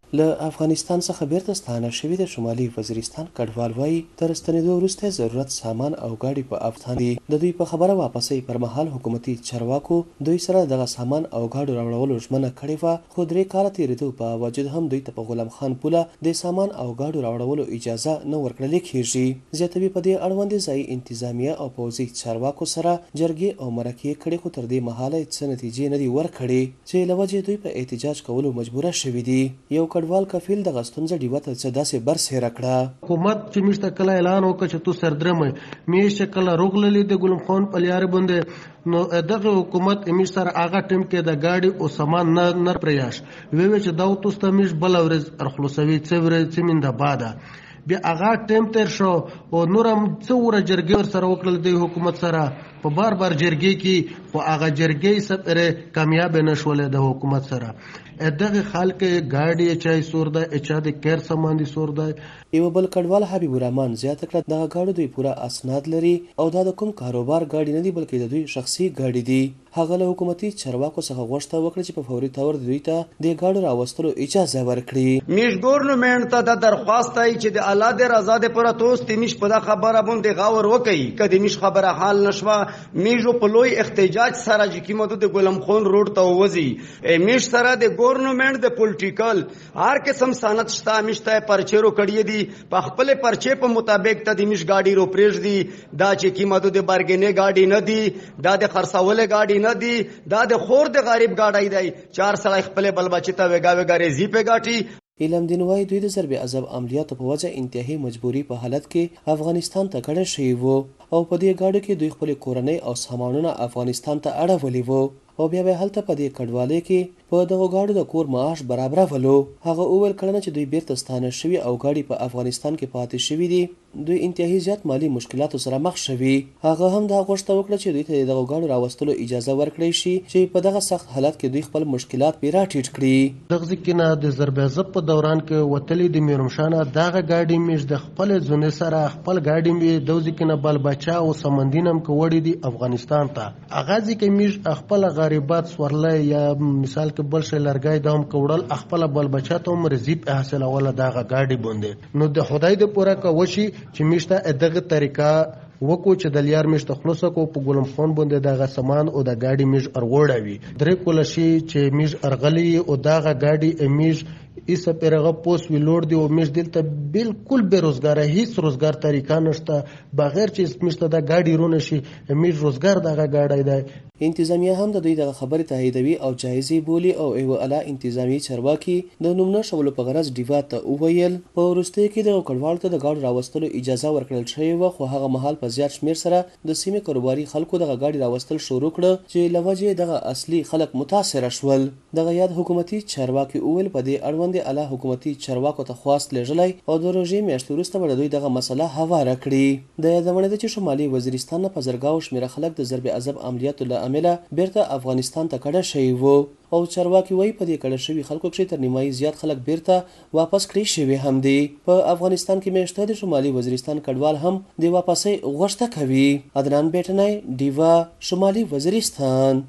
له افغانستان څخه بیرته ستانه شوي د شمالي وزیرستان کډوال وایي تر ستنېدو وروسته ضرورت سامان او ګاډي په افغانستان دي. د دوی په خبره واپسۍ پر مهال حکومتي چارواکو دوی سره دغه سامان او ګاډو راوړلو ژمنه کړې وه، خو 3 کاله تېرېدو په باوجود هم دوی ته په غلام خان پوله د سامان او ګاډو راوړلو اجازه نه ورکړل کېږي. زیاتوي په دې اړوند ځایي انتظامیه او پوځي چارواکو سره جرګې او مرکې کړې، خو تر دې مهاله څه نتیجې نه دي ورکړې چې له وجې دوی په احتجاج کولو مجبوره شوي دي. یو کډوال کفیل دغه ستونزه ډیوه ته څه داسې برسېره کړه. حکومت چې موږ ته کله اعلان وکړ چې تو سردرمه میش چې کله روغللې د ګلم خان په لارې باندې نو دغه حکومت میش سره هغه ټیم کې د ګاډي او سامان نه پریاش وی چې دا توسته میش بل ورځ ارخلوسوي څوره څمنده باده بیا هغه ټیم تر شو او نورم څوره جرګې ور سره وکړل د حکومت سره په بار جرګې کې خو هغه جرګې سره کامیاب نشول د حکومت سره. دغه خلک ګاډي چای سور ده اچا د کیر سامان دي سور ده. یو بل کډوال حبیب الرحمن زیاته کړه دغه ګاډو دوی پوره اسناد لري او دا د کوم کاروبار ګاډي نه دي بلکې د دوی شخصي ګاډي دي. هغه له حکومتي چارواکو څخه غوښتنه وکړه چې په فوري تور دوی ته د ګاډو راوستلو اجازه ورکړي. میش ګورنمنت ته د درخواست ای چې د اعلی د رضا د پر توست میش په خبره باندې غور وکړي کدي میش خبره حال نشوه میشو په لوی احتجاج سره چې کیمته د ګلم خان روډ ته وځي میش سره د ګورنمنت د پولیټیکل هر قسم سند شته میشته پرچېرو کړی دي په خپل پرچې په مطابق ته د میش ګاډي رو پرېږ دي دا چې کیمته د بارګینې ګاډي نه دي دا د خرڅول ګاډي نه دي دا د خور د غریب ګاډي دی 4 سړی خپل بل بچی ته وګا ریزي په ګاټي. علم دین وای دوی د ضرب عذاب عملیاتو په وجه انتهایی مجبوری په حالت کې افغانستان ته کډه شوي وو او په دې ګاډو کې دوی خپل کورنۍ او سامانونه افغانستان ته اړولي وو او بیا به هلته په دې کډوالۍ کې په دغه ګاډو د کور معاش برابرولو. هغه وویل کړنه چې دوی بیرته ستانه شوي او ګاډي په افغانستان کې پاتې شوي دي دوی انتهایی زیات مالی مشکلاتو سره مخ شوي. هغه هم دا غوښتنه وکړه چې دوی ته دغه ګاډو راوستلو اجازه ورکړي شي چې په دغه سخت حالت کې دوی خپل مشکلات پرې راټیټ کړي. دغه ځکه د ضرب عذاب په دوران کې وتلې د میرمشانه دغه ګاډي میش د خپل ځونه سره خپل ګاډي می د ځکه نه بل بچا او سمندینم کې وړي دي افغانستان ته. هغه ځکه میش خپل غریبات سورلې یا مثال کې بل شي لرګای د هم کوړل خپل بل بچا ته هم رزق حاصل ولا دغه ګاډي باندې نو د خدای د پوره کوشي چې میشته دغه طریقه وکو چې د لیار میشته خلاص کو په ګلم خان باندې دغه سامان او د ګاډي میش ارغوړوي درې کول شي چې میش ارغلی او دغه ګاډي میش ایسه پیرغه پوس وی لوړ دی او میش دلته بالکل بیروزګار هیڅ روزګار طریقه نشته بغیر چې میشته د ګاډي رونه شي میش روزګار دغه ګاډي دی. انتظامیه هم د دوی دغه خبرې تاییدوي او جایزې بولي او یو اعلی انتظامی چارواکي د نوم نه شولو په غرض ډیوا ته وویل په وروستیو کې دغه کډوالو ته د ګاډو راوستلو اجازه ورکړل شوې وه خو هغه مهال په زیات شمېر سره د سیمې کاروباري خلکو دغه ګاډي راوستل شروع کړه چې له وجې دغه اصلي خلک متاثره شول. دغه یاد حکومتي چارواکي وویل په دې اړوند اعلی حکومتي چارواکو ته خواست لیږلی او د روژې میاشتې وروسته به دوی دغه مسله هواره کړي. د یادونه ده چې شمالي وزیرستان نه په زرګاو شمېره خلک د ضرب عذاب عملیاتو له امله بیرته افغانستان ته کډه شوي وو او چارواکي وایي په دې کډه شوي خلکو کې تر نیمایي زیات خلک بیرته واپس کړي شوي هم دي. په افغانستان کې میشته د شمالي وزیرستان کډوال هم د واپسۍ غوښتنه کوي. عدنان بیٹنای ډیوا شمالي وزیرستان.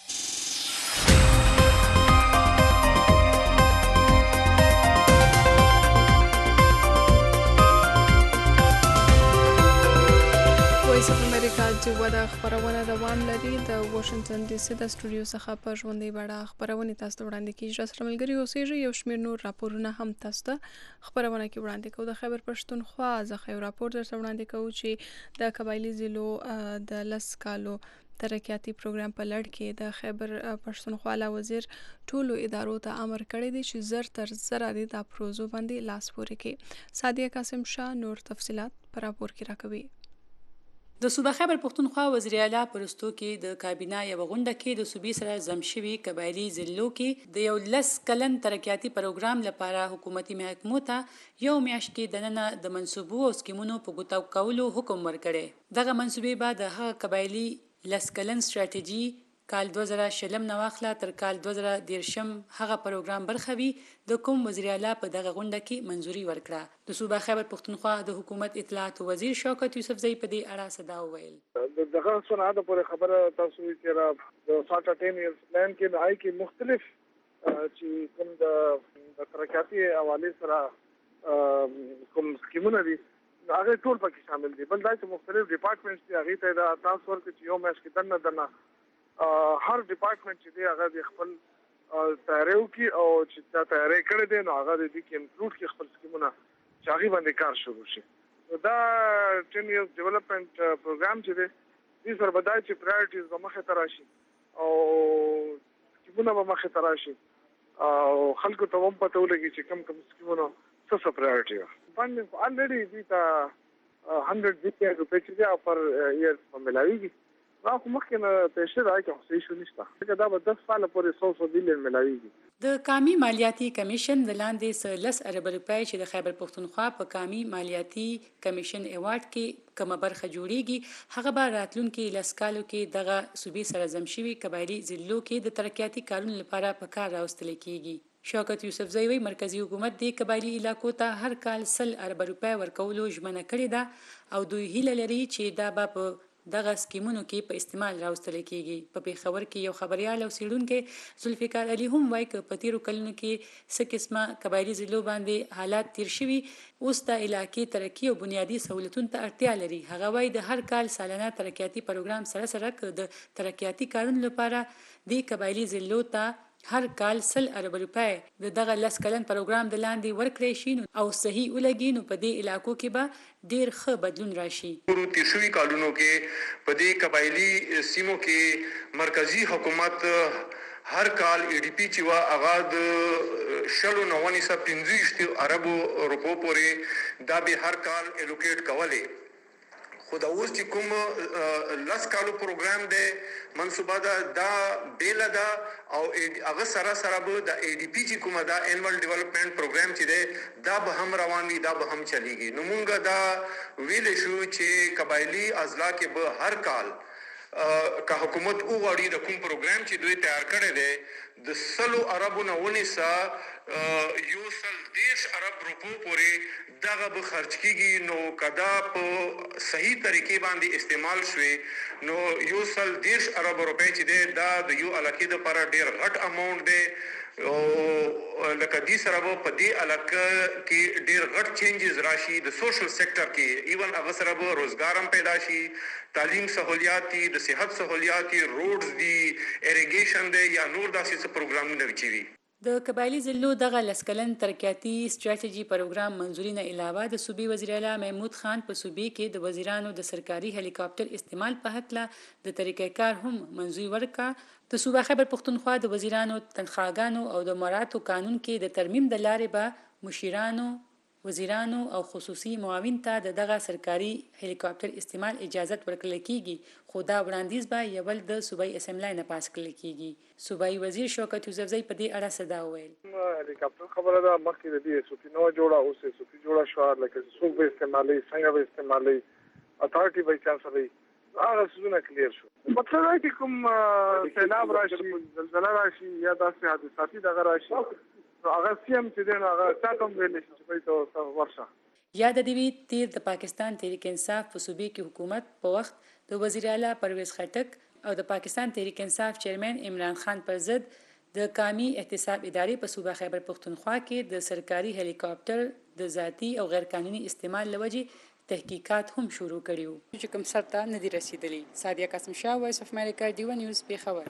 چې د خبرونه دوام لري د واشنگټن ډي سي د سټوډیو څخه په ژوندۍ بڼه خبرونه تاسو ته وړاندې کیږي. سره ملګري اوسئ یو شمېر نور راپورونه هم تاسو ته خبرونه کې وړاندې کوو. د خیبر پښتونخوا ځخه یو راپور درته وړاندې کوو چې د قبایلی ضلعو د 10 کالو ترقیاتي پروګرام په لړ کې د خیبر پښتونخوا لا وزیر ټولو ادارو ته امر کړی دی چې زر تر زر د پروژو باندې لاس پورې کړي. سادیه قاسم شاه نور تفصيلات پر راپور کې راکوي. د صوبه خیبر پښتونخوا وزیر اعلی پرستو کې د کابینه یو غونډه کې د صوبې سره زمشوي قبایلی ضلعو کې د یو 10 کلن ترقیاتي پروګرام لپاره حکومتي محکمو ته یو میاشت کې دننه د منصوبو او سکیمونو په ګوتو کولو حکم ورکړي. دغه منصوبې بعد د هغه قبایلی 10 کلن ستراتیژي کال 2000 نواخله تر کال 2013 هغه پروګرام برخوي د کوم وزیر اعلی په دغه غونډه کې منځوري ورکړه. د صوبه خیبر پښتونخوا د حکومت اطلاعات وزیر شوکت یوسفزئی په دې اړه صدا وویل. دغه صنعت پر خبره تاسو چې را د 10 ایئرز پلان کې د آی کې مختلف چې کوم د ترقیاتي حوالې سره کوم سکیمونه دي هغه ټول پکې شامل دي. بل دا چې مختلف ډپارټمنټس دي هغه ته دا تاسو ورکړي چې یو میاشت کې دنه هر ډپارټمنټ چې دی هغه د خپل تیاری وکړي او چې دا تیاری کړی دی نو هغه د دې کې انکلوډ کړي خپل سکیمونه چې هغې باندې کار شروع شي. نو دا 10 years ډیولپمنٹ پروګرام چې دی دې سره به دا چې پرایورټیز به مخې ته راشي او سکیمونه به مخې ته راشي او خلکو ته هم پته ولګي چې کوم سکیمونه څه پرایورټي وه. فنډینګ الریډي دې ته 100 billion روپۍ چې دی پر ایئر په ملاویږي دا خو مخکې نه پیسې راځي خو څه شو نشته ځکه دا به 10 ساله پورې 100 بلین ملاویږي. د قومي مالیاتي کمیشن د لاندې 10 ارب روپۍ چې د خیبر پښتونخوا په قومي مالیاتي کمیشن ایوارډ کې کومه برخه جوړیږي هغه به راتلونکي لسکالو کې دغه صوبې سره زم شوي قبایلي ضلعو کې د ترقیاتي کارونو لپاره په کار راوستل کیږي. شوکت یوسفزی وی مرکزی حکومت د قبایلی علاقو ته هر کال 100 ارب روپۍ ورکولو ژمنه کړې ده او دوی هیله لري چې دا به په دغه سکیمونو کې په استعمال راوستل کیږي. په پیښور کې یو خبريال او سیډونکو ذوالفقار علي هم وایي چې په تیرو کلونو کې څه قسمه قبایلی ضلعو باندې حالات تیر شوي اوس د علاقې ترقی او بنیادی سہولتونو ته اړتیا لري. هغه وایي د هر کال سالانه ترقیاتي پروګرام سره د ترقیاتي کارونو لپاره د قبایلی ضلعو ته هر کال 100 ارب روپۍ د دغه 10 کلن پروګرام د لاندې ورکړی شي او صحیح ولګي نو په دې علاقو کې به ډیر ښه بدلون راشي. تیر شوي کالونو کې په دې قبایلی سیمو کې مرکزی حکومت هر کال ای ډی پی چې وا هغه د 95 ارب روپو پورې دا به هر کال الوکیټ کولې. خو دا اوس چې کوم 10 کالو پروګرام دی منصوبه دا بیل ده او هغه سره به د ای ډی پی چې کومه دا انوال ډیولپمنٹ پروګرام چې دی دا به هم روان وي دا به هم چلیږي. نو مونږ دا ویل شو چې قبایلی اضلاع کې به هر کال که حکومت وغواړي د کوم پروګرام چې دوی تیار کړی دی د 100 اربو نه ونیسه یو 110 ارب روپو پورې دغه به خرج کیږي. نو کدا په صحیح طریقې باندې استعمال شوي نو یو 110 ارب روپۍ چې دی دا د یو علاقې لپاره ډیر غټ اماونټ دی او لکه دې سره به په دې علاقه کې ډیر غټ چینجز راشي د سوشل سېکټر کې ایون هغه سره به روزګار هم پیدا شي تعلیم سہولیات دي د صحت سہولیات دي روډز دي اریګیشن دی یا نور داسې څه پروګرامونه وي. د قبایلی ضلعو دغه لسکلن ترقیاتي سټریټیجي پروګرام منځوري نه علاوه د صوبې وزیر اعلی محمود خان په صوبې کې د وزیرانو د سرکاري هلیکاپټر استعمال په هکله د طریقې کار هم منځوري ورکړه. د صوبه خیبر پښتونخوا د وزیرانو تنخواګانو او د مراتو قانون کې د ترمیم د لارې به مشیرانو وزیرانو او خصوصي معاون ته دغه سرکاري هلیکاپټر استعمال اجازه ورکړل کیږي خو دا وړاندیز به یو د صوبایي اسمبلی نه پاس کړل کیږي. صوبایي وزیر شوکت یوسفزی په دې اړه صدا وویل. هلیکاپټر خبره ده مخکې د دې سوپی نو جوړه اوس سوپی جوړه شو لکه څوک به استعمالي څنګه به استعمالي اتارټي به چا سره هغه څه کلیر شو. مطلب دا چې کوم سیلاب راشي زلزلہ راشي یا داسې حادثاتي دغه راشي هغه سیم چې دی هغه تاسو هم ویل شي چې په ورشه یا د دې تیر د پاکستان تحریک انصاف په صوبې کې حکومت په وخت د وزیر اعلی پرویز خټک او د پاکستان تحریک انصاف چیرمن عمران خان پر ضد د قومي احتساب ادارې په صوبه خیبر پښتونخوا کې د سرکاري هلیکاپټر د ذاتی او غیر قانوني استعمال لوجې تحقیقات هم شروع کړي چې کوم سرته نه دي رسیدلي. سادیه قاسم شاه وایس اف امریکا ډیو نیوز پیښور.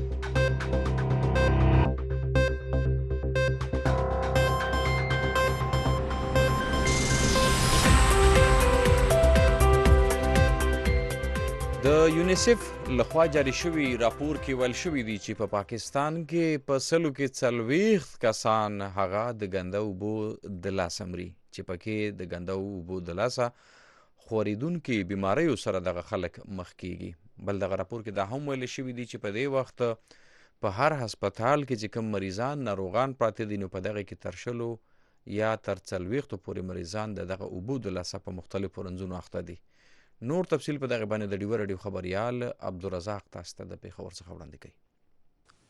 د یونیسف لخوا جاری شوی راپور کې ویل شوی دی چې په پاکستان کې په سلو کې 40 کسان هغه د ګنده اوبو د لاسه مري چې پکې د ګنده اوبو د لاسه خوریدونکو بیماریو سره دغه خلک مخ کیږي. بل دغه راپور کې دا هم ویل شوی دی چې په دې وخت په هر هسپتال کې چې کوم مریضان ناروغان پراته دي نو په دغه کې ترشلو یا تر 40 پورې مریضان دغه اوبو د لاسه په مختلفو رنځونو اخته دي. نور تفصیل په دغه باندې د ډیو رادیو خبريال عبدالرزاق تاسو ته د پیښور څخه وړاندې کوي.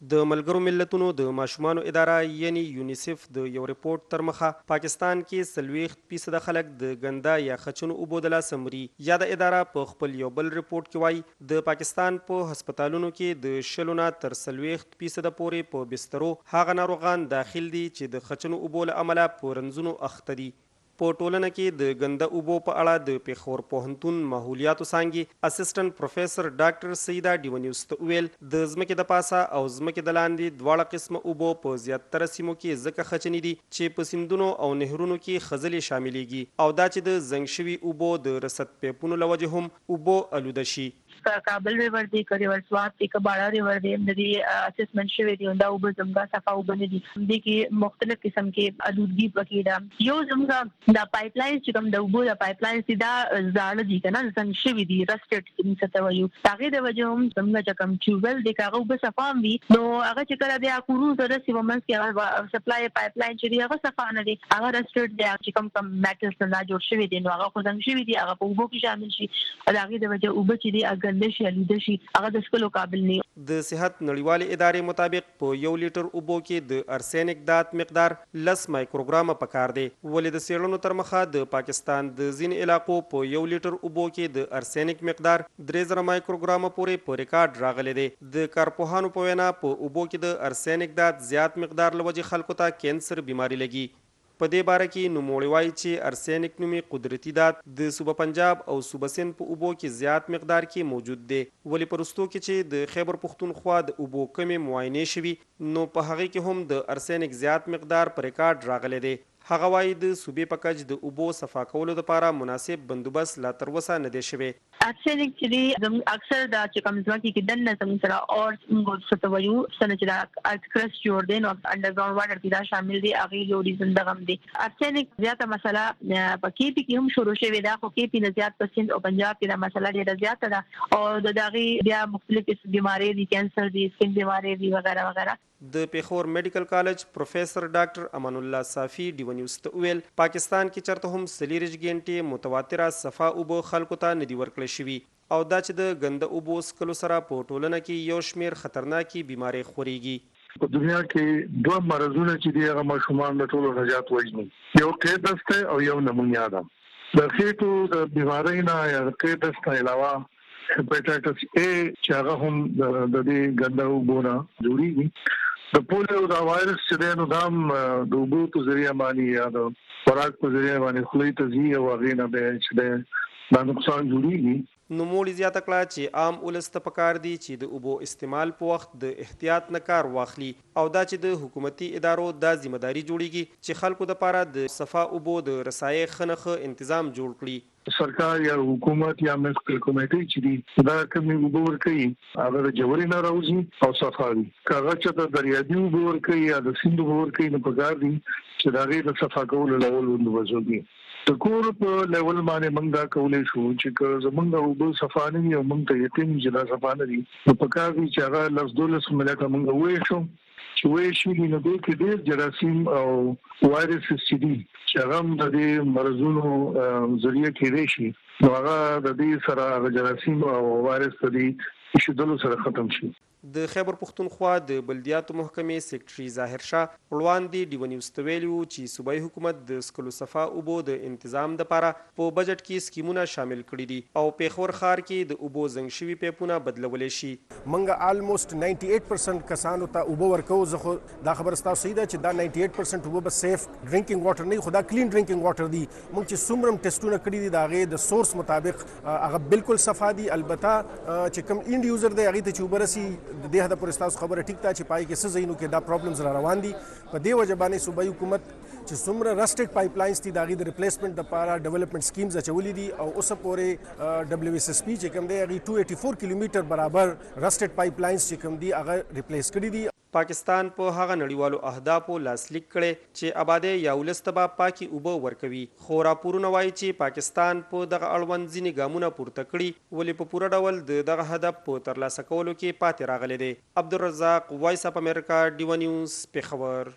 د ملګرو ملتونو د ماشومانو اداره یعنی یونیسف د یو ریپورت تر مخه پاکستان کې 40% خلک د ګنده یا خچنو اوبو د لاسه مري. یا د اداره په خپل یو بل ریپورت کې وایي د پاکستان په هسپتالونو کې د 20 نه تر 40% پورې په بسترو هغه ناروغان داخل دي چې د خچنو اوبو له امله په رنځونو اخته دي. په ټولنه کې د ګنده اوبو په اړه د پیښور پوهنتون ماحولیاتو څانګې اسسټنټ پروفیسور ډاکټر سیدا ډیونیوس ته ویل د ځمکې د پاسه او ځمکې د لاندې دواړه قسمه اوبو په زیاتره سیمو کې ځکه خچنې دي چې په سیندونو او نهرونو کې خځلې شاملېږي او دا چې د زنګ شوي اوبو د رسد پیپونو له وجې هم اوبو آلوده شي. کابل ریور دی که ریور سوات دی که باړه ریور دی د دې اسسمنټ شوی دی دا اوبه زموږ صفا اوبه نه دي. دې کې مختلف قسم کې آلودګي پکې ده. یو زموږ د پایپ لاین چې کوم د اوبو د پایپ لاین سیدا زاړه دي کنه څنګه شوی دي رسټډ څه ته وایو هغه د وجه هم زموږ چې کوم ټیوبل دی هغه اوبه صفا وي نو هغه چې کله بیا کورونو ته رسي ومنځ کې سپلای پایپ لاین چې دی هغه صفا نه دي هغه رسټډ دی چې کوم میټلز نه جوړ شوی دي نو هغه خو څنګه شوی دي هغه په اوبو کې شامل شي هغه د وجه اوبه چې دی ګنده شي هغه د سکلو قابل نه. د صحت نړیوالې ادارې مطابق په 1 لیټر اوبو کې د ارسینک دات مقدار 10 مایکروګرام پکار دی. ولې د څېړنو تر مخه د پاکستان د ځینې علاقو په 1 لیټر اوبو کې د ارسینک مقدار 3000 مایکروګرام پورې په ریکارډ راغلی دی. د کارپوهانو په وینا په اوبو کې د ارسینک دات زیات مقدار له وجې خلکو ته کینسر بیماری لګي. په دې باره کې نوموړي وایي چې ارسینک نومي قدرتي دات د صوبه پنجاب او صوبه سند په اوبو کې زیات مقدار کې موجود دی. ولې په وروستو کې چې د خیبر پښتونخوا د اوبو کمې معاینې شوي نو په هغې کې هم د ارسینک زیات مقدار په ریکارډ راغلی دی. هغه وایي د صوبې په کچ د اوبو صفا کولو لپاره مناسب بندوبست لا تر اوسه نه دی شوی. ارسینک چې دی اکثر دا چې کوم ځمکې کې دننه زموږ سره اور موږ څه ته وایو څنګه چې دا ارتکرس جوړ دی نو انډرګراوند واټر کې دا شامل دی هغې یو ریزن دغه هم دی. ارسینک زیاته مسله په کیپي کې هم شروع شوې ده خو کیپي نه زیات په سند او پنجاب کې دا مسله ډېره زیاته ده او د هغې بیا مختلف بیمارۍ دي کینسر دي سکن بیمارۍ دي وغیره وغیره. د پیښور میډیکل کالج پروفیسور ډاکټر امان الله صافي ډیونیوس ته ویل پاکستان کې چرته هم 40 غنټې متواتره صفا اوبه خلکو ته نه دي ورکړل شوي او دا چې د ګنده اوبو څښلو سره په ټولنه کې یو شمېر خطرناکې بیمارۍ خورېږي. په دنیا کې 2 مرضونه چې دي هغه ماشومان د ټولو نجات وژني یو قیدس دی او یو نمونیا ده. د خېټو د بیمارۍ نه یا د قیدس نه علاوه هپاتایټس A چې هغه هم د دې ګنده اوبو نه جوړېږي. د پولیو دا وایرس چې دی نو دا هم د اوبو په ذریعه باندې یا د خوراک په ذریعه باندې خولې ته ځي او هغې نه بیا چې دی دا نقصان جوړېږي. نوموړي زیاته کړه چې عام ولس ته پکار دي چې د اوبو استعمال په وخت د احتیاط نه کار واخلي او دا چې د حکومتي ادارو دا ذمہداري جوړیږي چې خلکو لپاره د صفا اوبو د رسایي خنخ تنظیم جوړ کړي. سرکار یا حکومت یا میونسپل کمیټي چې دي دا کومې اوبه ورکوي هغه د جوړې نه راوځي او صفا وي. که هغه چې د دریابي اوبه ورکوي یا د سیند اوبه ورکوي نو پکار دي چې د هغې د صفا کولو لیول بندوبست وکړي. د کور په لیول باندې موږ دا کولی شو چې که زموږ اوبه صفا نه وي او موږ ته یقین چې دا صفا نه دي نو پکار دي چې هغه 10-12 ملته موږ وویشو چې ویشي نو دوی کې ډېر جراثیم او وایرسز چې دي چې هغه هم د دې مرضونو ذریعه کېدی شي نو هغه د دې سره هغه جراثیم او وایرس د دې ایښودلو سره ختم شي. د خیبر پښتونخوا د بلدیاتو محکمې سیکرټري ظاهر شاه وړاندې ډیونیوس ته ویلي وو چې صوبایي حکومت د څښلو صفا اوبو د تنظیم دپاره په بجټ کې سکیمونه شامل کړي دي او پیښور ښار کې د اوبو زنګ شوي پیپونه بدلولی شي. موږ آلموسټ 98% کسانو ته اوبه ورکوو. زه خو دا خبره ستاسو صحیح ده چې دا 98% اوبه به سیف ډرینکینګ واټر نه وي خو دا کلین ډرینکینګ واټر دي. موږ چې څومره هم ټیسټونه کړي دي د هغې د سورس مطابق هغه بالکل صفا دي. البته چې کوم اینډ یوزر دی هغې ته چې اوبه رسي د دې حده پورې ستاسو خبره ټیک ده چې پای کې څه ځایونو کې دا پرابلمز را روان دي. په دې وجه باندې صوبایي حکومت چې څومره رسټډ پایپ لاینز دي د هغې د ریپلیسمنټ دپاره ډیولپمنټ سکیمز اچولي دي او اوسه پورې WSSP چې کوم دی هغې 284 کیلومیټر برابر رسټډ پایپ لاینز چې کوم دي هغه ریپلیس کړي دي. پاکستان په هغه نړیوالو اهدافو لاسلیک کړي چې آبادی یا ولس ته به پاکي اوبه ورکوي خو راپورونه وایي چې پاکستان په دغه اړوند ځینې ګامونه پورته کړي ولې په پوره ډول د دغه هدف په ترلاسه کولو کې پاتې راغلی دی. عبدالرزاق وایس اف امریکا ډیو نیوز پیښور.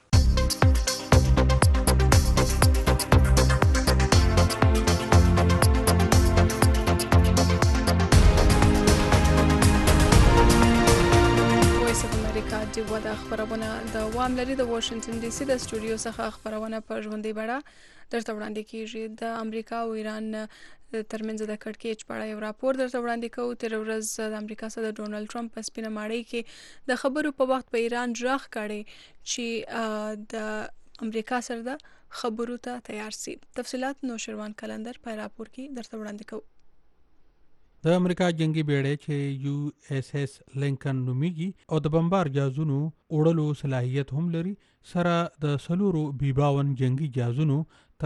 راډیو ودا خبرونه د وام لري د واشنگټن ډي سي د سټوډیو څخه خبرونه په ژوندۍ بڼه درته وړاندې کیږي. د امریکا او ایران ترمنځ د کړکېچ په اړه یو راپور درته وړاندې کوو. تیر ورځ د امریکا صدر ډونالد ټرمپ په سپینه ماڼۍ کې د خبرو په وخت په ایران ژغ کړي چې د امریکا سره د خبرو ته تیار سي. تفصيلات نوشروان کلندر په راپور کې درته وړاندې کوو. د امریکا جنگي بیړۍ چې یو اس اس لینکن نومیږي او د بمبار جهازونو وړلو صلاحیت هم لري سره د سلورو B-52 جنگي جهازونو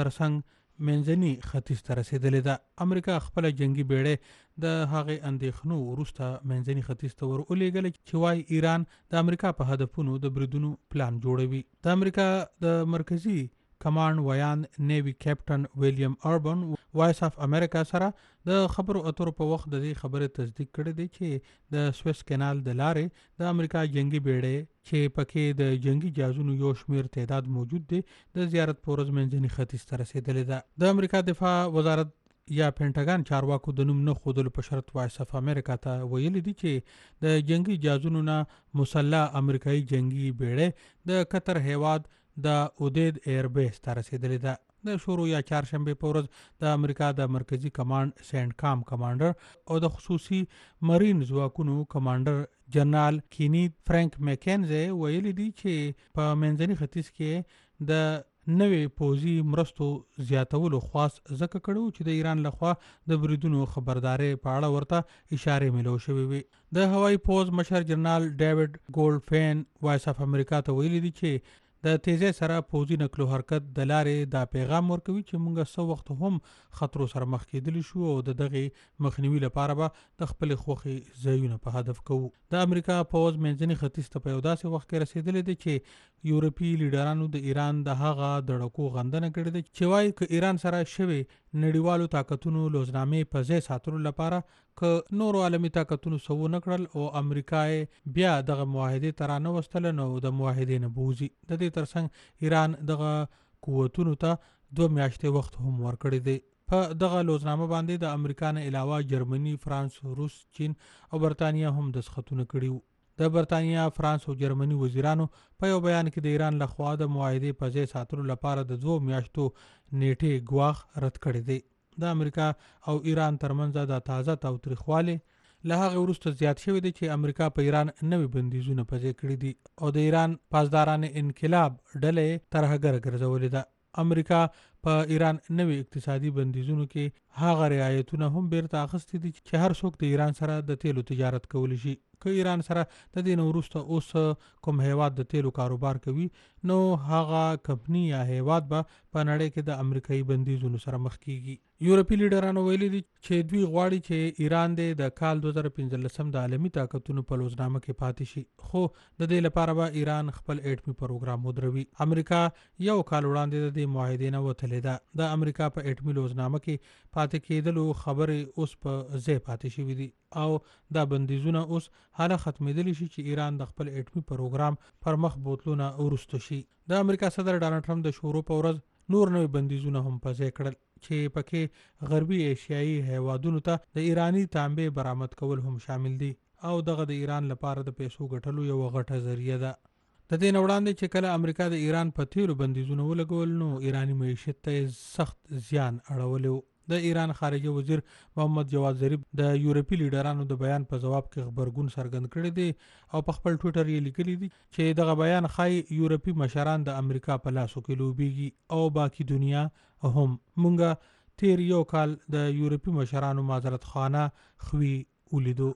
ترڅنګ منځني ختیځ ته رسیدلې ده. امریکا خپل جنگي بیړۍ د هغې اندېښنو وروسته منځني ختیځ ته ور ولېږله چې وايي ایران د امریکا په هدفونو د بریدونو پلان جوړوي. د امریکا د مرکزی کمانډ ویان نیوی کیپټن ویلیام اربن وایس اف امریکا سره د خبرو اترو په وخت د دې خبره تصدیق کړې ده چې د سویس کانال د لارې د امریکا جنگي بیړۍ چې پکې د جنگي جهازونو یو شمیر تعداد موجود دی د زیارت پورز منځني ختیځ ته رسیدلې ده. د امریکا دفاع وزارت یا پینټاګان چارواکو د نوم نه خودلو په شرط وایس اف امریکا ته ویلي دي چې د جنگي جهازونو نه مسلح امریکایي جنگي بیړۍ د قطر هیواد د اودید ایر بیس ته رسیدلې ده. د شروع یا چهارشنبه په ورځ د امریکا د مرکزی کمانډ سینټ کام کمانډر او د خصوصي مرین ځواکونو کمانډر جنرال کینید فرانک میکنزي ویلي دي چې په منځني ختیځ کې د نوې پوځي مرستو زیاتولو خواست ځکه کړو چې د ایران لخوا د بریدونو خبرداري په اړه ورته اشاره ملو شوې وي. د هوایي پوځ مشر جنرال ډیوډ ګولډفین وایس اف امریکا ته ویلي دي چې د تیزی سره پوځي نقل و حرکت د لارې دا پیغام ورکوي چې موږ څو وخت هم خطرو سره مخ کېدلی شو او د دغه مخنیوي لپاره به د خپل خوخي ځایونه په هدف کوو. د امریکا پوځ منځني ختیځ ته په یو داسې وخت کې رسیدلی دی چې یورپی لیډرانو د ایران د هغه دړکو غندنه کړې ده چې وايي چې ایران سره شوی نړیوالو طاقتونو لوزنامې په ځای ساتلو لپاره که نورو عالمي طاقتونو سو نه کړل او امریکا بیا دغه معاهده ترانه وستل نو د معاهده نه بوزي. د دې ترڅنګ ایران دغه قوتونو ته 2 میاشتې وخت هم ورکړی دی. په دغه لوزنامه باندې د امریکا نه علاوه جرمني، فرانس، روس، چین او برتانیا هم دسخطونه کړیو. د برتانیا، فرانس او جرمني وزیرانو په یو بیان کې د ایران لخوا د معاهده په ځای ساتلو لپاره د 2 میاشتو نیټه ګواښ رد کړی دی. د امریکا او ایران ترمنځ د تازه تاوتریخواله له هغه وروسته زیات شوی دی چې امریکا په ایران نوې بندیزونه پځې کړې دي او د ایران پاسداران انقلاب ډلې ترهګر ګرځولې ده. امریکا په ایران نوې اقتصادي بندیزونو کې هغه رعایتونه هم بیرته اخیستي دي چې هر څوک د ایران سره د تیلو تجارت کولی شي. که ایران سره د دې وروسته اوس کوم هیواد د تیلو کاروبار کوي نو هغه کمپنی یا هیواد به په نړۍ کې د امریکایي بندیزونو سره مخ کیږي. یورپی لیډرانو ویلي دي چې دوی غواړي چې ایران د کال 2015 د عالمي طاقتونو په لوزنامه کې پاتې شي، خو د دې لپاره به ایران خپل اټومي پروګرام ودروي. امریکا یو کال وړاندې د معاهدې نه وتلې ده. د امریکا په اټومي لوزنامه کې پاتې کېدلو خبرې اوس په ځای پاتې شوې دي او دا بندیزونه اوس حاله ختمېدلی شي چې ایران د خپل اټومي پروګرام پر مخ بوتلونه ورسته شي. د امریکا صدر ډانلډ ټرمپ د شروع په ورځ نور نوې بندیزونه هم په ځای کړل چې پکې غربي ایشیایي هیوادونو ته د ایرانی تانبې برآمد کول هم شامل دي او دغه د ایران لپاره د پیسو ګټلو یو غټه ذریعہ ده. د دې وړاندې چې کله امریکا د ایران په تیلو بندیزونه ولګول نو ایرانی معیشت ته سخت زیان اړولی. د ایران خارجه وزیر محمد جواد ظریف د یورپی لیډرانو د بیان په جواب کې خبرګون څرګند کړی دی او په خپل ټویټر یې لیکلی دی چې دغه بیان ښایي یورپی مشران د امریکا په لاسو کې لوبیږي او باقی دنیا هم. مونږه تیر یو کال د یورپی مشرانو معذرت خانه خوي ولیدو.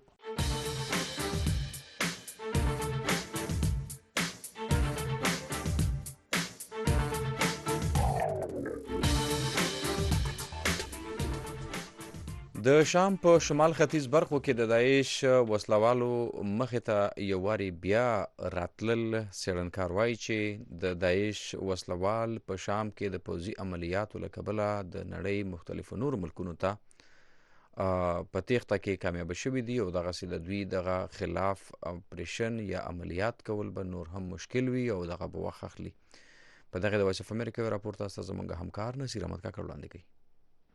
د شام په شمال ختیځ برخو کې د داعش وسلوالو مخې ته یو واري بیا راتلل. څېړنکار وایي چې د داعش وسلوال په شام کې د پوځي عملیاتو له کبله د نړۍ مختلفو نورو ملکونو ته په تیښته کې کامیابه شوي دي او دغسې د دوی دغه خلاف اپریشن یا عملیات کول به نور هم مشکل وي او دغه به وخت اخلي. په دغه د وایس اف امریکا راپور تاسو زموږ همکار نصیر احمد کاکړ وړاندې کوي.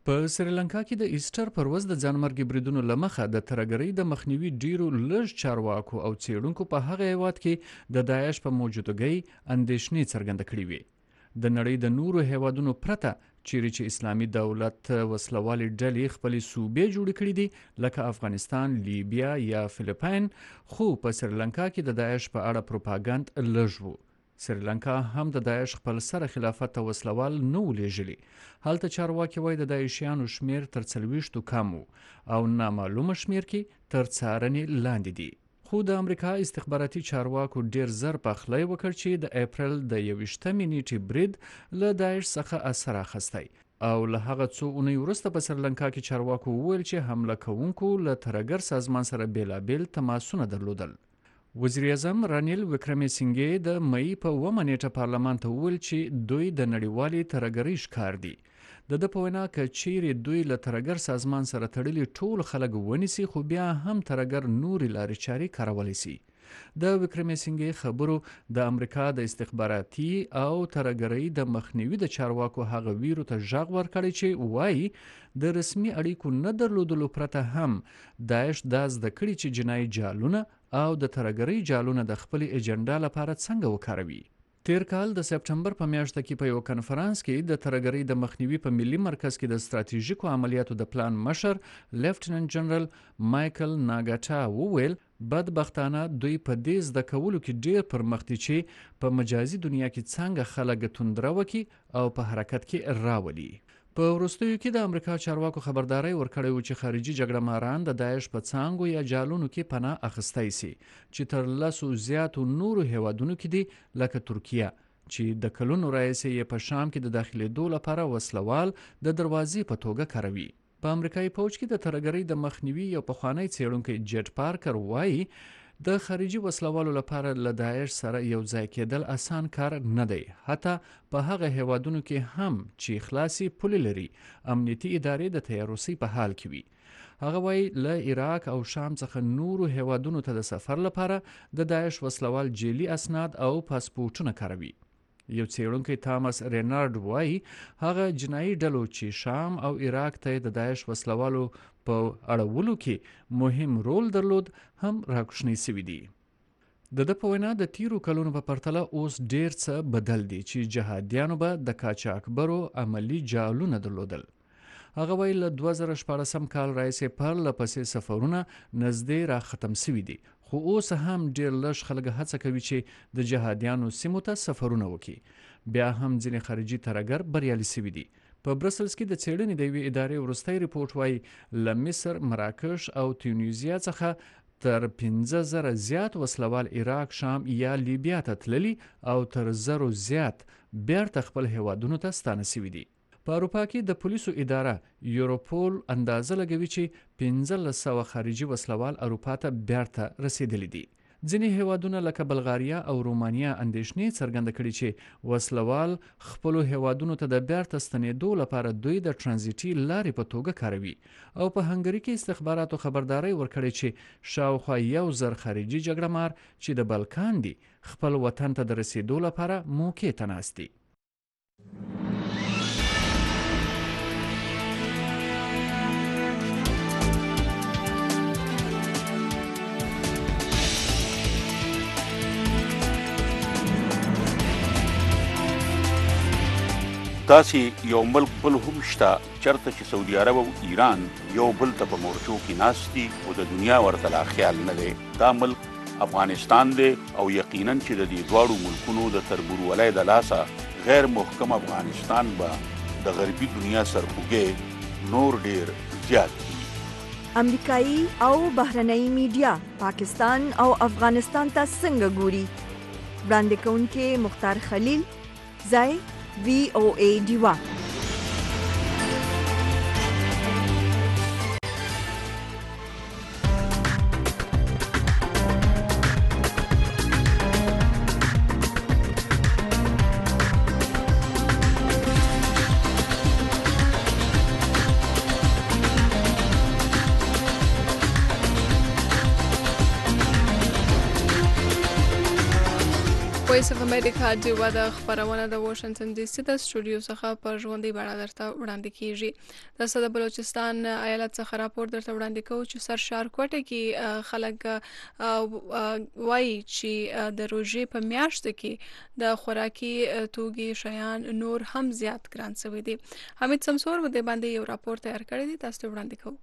په سریلانکا کې د ایسټر پر ورځ د ځانمرګي بریدونو له مخه د ترهګرۍ د مخنیوي ډیرو لږ چارواکو او څېړونکو په هغه هیواد کې د داعش په موجودګۍ اندېښنې څرګنده کړې وې. د نړۍ د نورو هیوادونو پرته چیرې چې اسلامي دولت وسلوالې ډلې خپلې صوبې جوړې کړې دي لکه افغانستان، لیبیا یا فلیپاین، خو په سریلانکا کې د داعش په اړه پروپاګند لږ وو. سریلانکا هم د داعش خپل سره خلافت ته وسلوال نه ولېږلي. هلته چارواکي وایي د داعشیانو شمیر تر 40 کم وو او نامعلومه شمیر کې تر څارنې لاندې دي. خو د امریکا استخباراتي چارواکو ډیر زر پخلی وکړ چې د اپریل د 21 نیټې برید له داعش څخه اثر اخیستی او له هغه څو اونۍ وروسته په سریلانکا کې چارواکو وویل چې حمله کوونکو له ترهګر سازمان سره بیلابیل تماسونه درلودل. وزیر اعظم رانیل وکرمسینګې د مئی په 9 نیټه پارلمان ته وویل چې دوی د نړیوالې ترهګرۍ ښکار دي. د په وینا که چیرې دوی له ترهګر سازمان سره تړلي ټول خلک ونیسي خو بیا هم ترهګر نورې لارې چارې کارولی سي. د وکرمسینګې خبرو د امریکا د استخباراتي او ترهګرۍ د مخنیوي د چارواکو هغه ویرو ته غږ ورکړی چې وایي د رسمي اړیکو نه درلودلو پرته هم داعش دا زده کړي چې جنایي جالونه او د ترهګرۍ جالونه د خپل ایجنډا لپاره څنګه وکاروي. تیر کال د سپټمبر په میاشت کې په یو کنفرانس کې د ترهګرۍ د مخنیوي په ملي مرکز کې د ستراتیژیکو عملیاتو د پلان مشر لیفټننټ جنرال مایکل ناګاټا وویل بدبختانه دوی په دې زده کولو کې ډیر پرمخ دي چې په مجازي دنیا کې څنګه خلک توندره وکړي او په حرکت کې راولي. په وروستیو کې د امریکا چارواکو خبرداري ورکړې و چې خارجي جګړه ماران د داعش په څانګو یا جالونو کې پناه اخیستی سي چې تر 10 زیاتو نورو هیوادونو کې دي لکه ترکیه چې د کلونو راهیسې یې په شام کې د داخلېدو لپاره وسلوال د دروازې په توګه کاروي. په امریکایي پوځ کې د ترهګرۍ د مخنیوي یو پخوانی څېړونکی جیټ پارکر وایي د خارجي وسلوالو لپاره له داعش سره یو ځای کېدل اسان کار نه دی، حتی په هغه هیوادونو کې هم چې خلاصي پولې لري امنیتي ادارې د تیاروسۍ په حال کې وي. هغه وایي له عراق او شام څخه نورو هیوادونو ته د سفر لپاره د داعش وسلوال جعلي اسناد او پاسپورټونه کاروي. یو څېړونکی تامس رینارډ وایي هغه جنایي ډلو چې شام او عراق ته د داعش وسلوالو په اړولو کې مهم رول درلود هم راکوښنی سوي دي. د په وینا د تیرو کلونو په پرتله اوس ډیر څه بدل دي چې جهادیانو به د قاچاقبرو عملی جالونه درلودل. هغه وایي له 2014 کال راهیسې پرله پسې سفرونه نږدې را ختم سوي دي، خو اوس هم ډیر لږ خلک هڅه کوي چې د جهادیانو سیمو ته سفرونه وکړي. بیا هم ځینې خارجي ترهګر بریالي سوي دي. په برسلز کې د څېړنې د یوې ادارې وروستی ریپورټ وایي له مصر، مراکش او تیونیزیا څخه تر 15,000 زیات وسلوال عراق، شام یا لیبیا ته تللي او تر 1000 زیات بیرته خپل هیوادونو ته ستانه سوي دي. په اروپا کې د پولیسو اداره یوروپول اندازه لګوي چې 1500 خارجي وسلوال اروپا ته بیرته رسیدلي دي. ځینې هیوادونه لکه بلغاریا او رومانیا اندېښنې څرګنده کړي چې وسلوال خپلو هیوادونو ته د بیرته ستنېدو لپاره دوی د ترانزیټي لارې په توګه کاروي. او په هنګري کې استخباراتو خبرداري ورکړې چې شاوخوا 1000 خارجي جګړه مار چې د بلکان دي خپل وطن ته د رسیدو لپاره موقع ته ناست دي. داسې یو ملک بل هم شته چرته چې سعودي عرب او ایران یو بل ته په مورچو کې ناست دي او د دنیا ورته لا خیال نه دی. دا ملک افغانستان دی او یقینا چې د دې دواړو ملکونو د تربورولۍ د لاسه غیر محکم افغانستان به د غربي دنیا سرخوږی نور ډیر زیات دي. امریکایي او بهرنۍ میډیا پاکستان او افغانستان ته څنګه ګوري؟ وړاندې کوونکې مختار خلیل، ځای VOA دیوا. وایس اف امریکا ډیوا د خبرونه د واشنگټن ډي سي د سټوډیو څخه پر ژوندۍ بڼه درته وړاندې کیږي. د صد بلوچستان ایالت څخه راپور درته وړاندې کوو چې سر شارکوټه کې خلک وایي چې د روژې په میاشت کې د خوراکي توکي شیان نور هم زیات ګران شوي دي. حمید سمسور و دې باندې یو راپور تیار کړی دی، تاسو ته وړاندې کوو.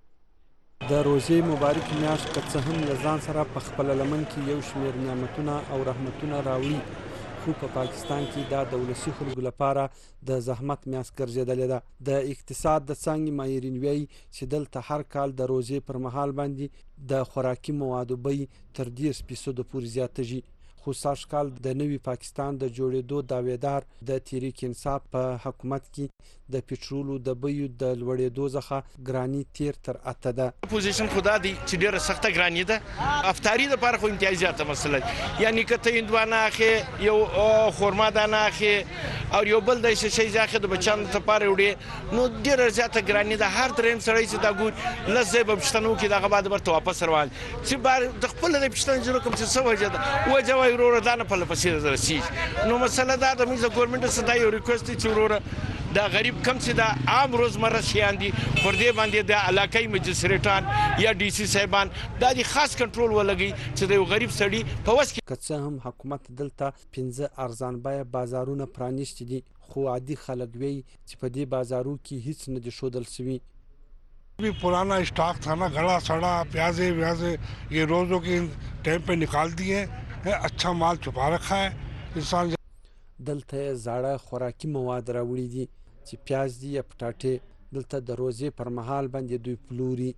د روزې مبارک میاشت که څه هم له ځان سره په خپل لمن کې یو شمېر نعمتونه او رحمتونه راوړي، خو په پاکستان کې دا د ولسي خلکو لپاره د زحمت میاشت ګرځېدلې ده. د اقتصاد د څانګې ماهرین وایي چې دلته هر کال د روزې پر مهال باندې د خوراکي موادو بیې تر 10% پورې زیاتېږي. خو سږ کال د نوي پاکستان د جوړېدو دعویدار د تحریک انصاف په حکومت کې د پټرولو د بیو د لوړېدو څخه ګراني 13 تر 8 ده. پوزیشن خدا دی چې ډیره سخته ګراني ده. افطاری د لپاره خو امتیازات مسله، یعنی کته هندوانه اخی یو خرما دانه اخی او یو بل د شي ځاخه د بچانو لپاره وړي، نو ډیره زیاته ګراني ده. هر دریم سړی چې دا ګور لزه به پښتنو کې دغه بعد ورته واپس روان چې بار د خپل د پښتن جوړ کوم څه وجه ده وجه وای ورور دانه په لپسې درسي. نو مسله دا د میزه ګورنمنت سره یو ریکوست چې ورور دا غریب کم چې دا عام روزمره شیان دي پر دې باندې د علاقې مجلسریټان یا ډي سي صاحبان دا د خاص کنټرول ولګي چې د غریب سړي په وس کې. که څه هم حکومت دلته 15 ارزان بیه بازارونه پرانیستي دي، خو عادي خلک وایي چې په دې بازارو کې هیڅ نه دي ښودل شوي. भी पुराना स्टॉक था ना, गला सड़ा प्याजे व्याजे ये रोज़ों के टाइम पे निकाल दिए हैं, अच्छा माल छुपा रखा है. इंसान دلته زاړه خوراکي مواد راوړي دي چې پیاز دي یا پټاټې. دلته د روزې پر مهال باندې دوی پلوري.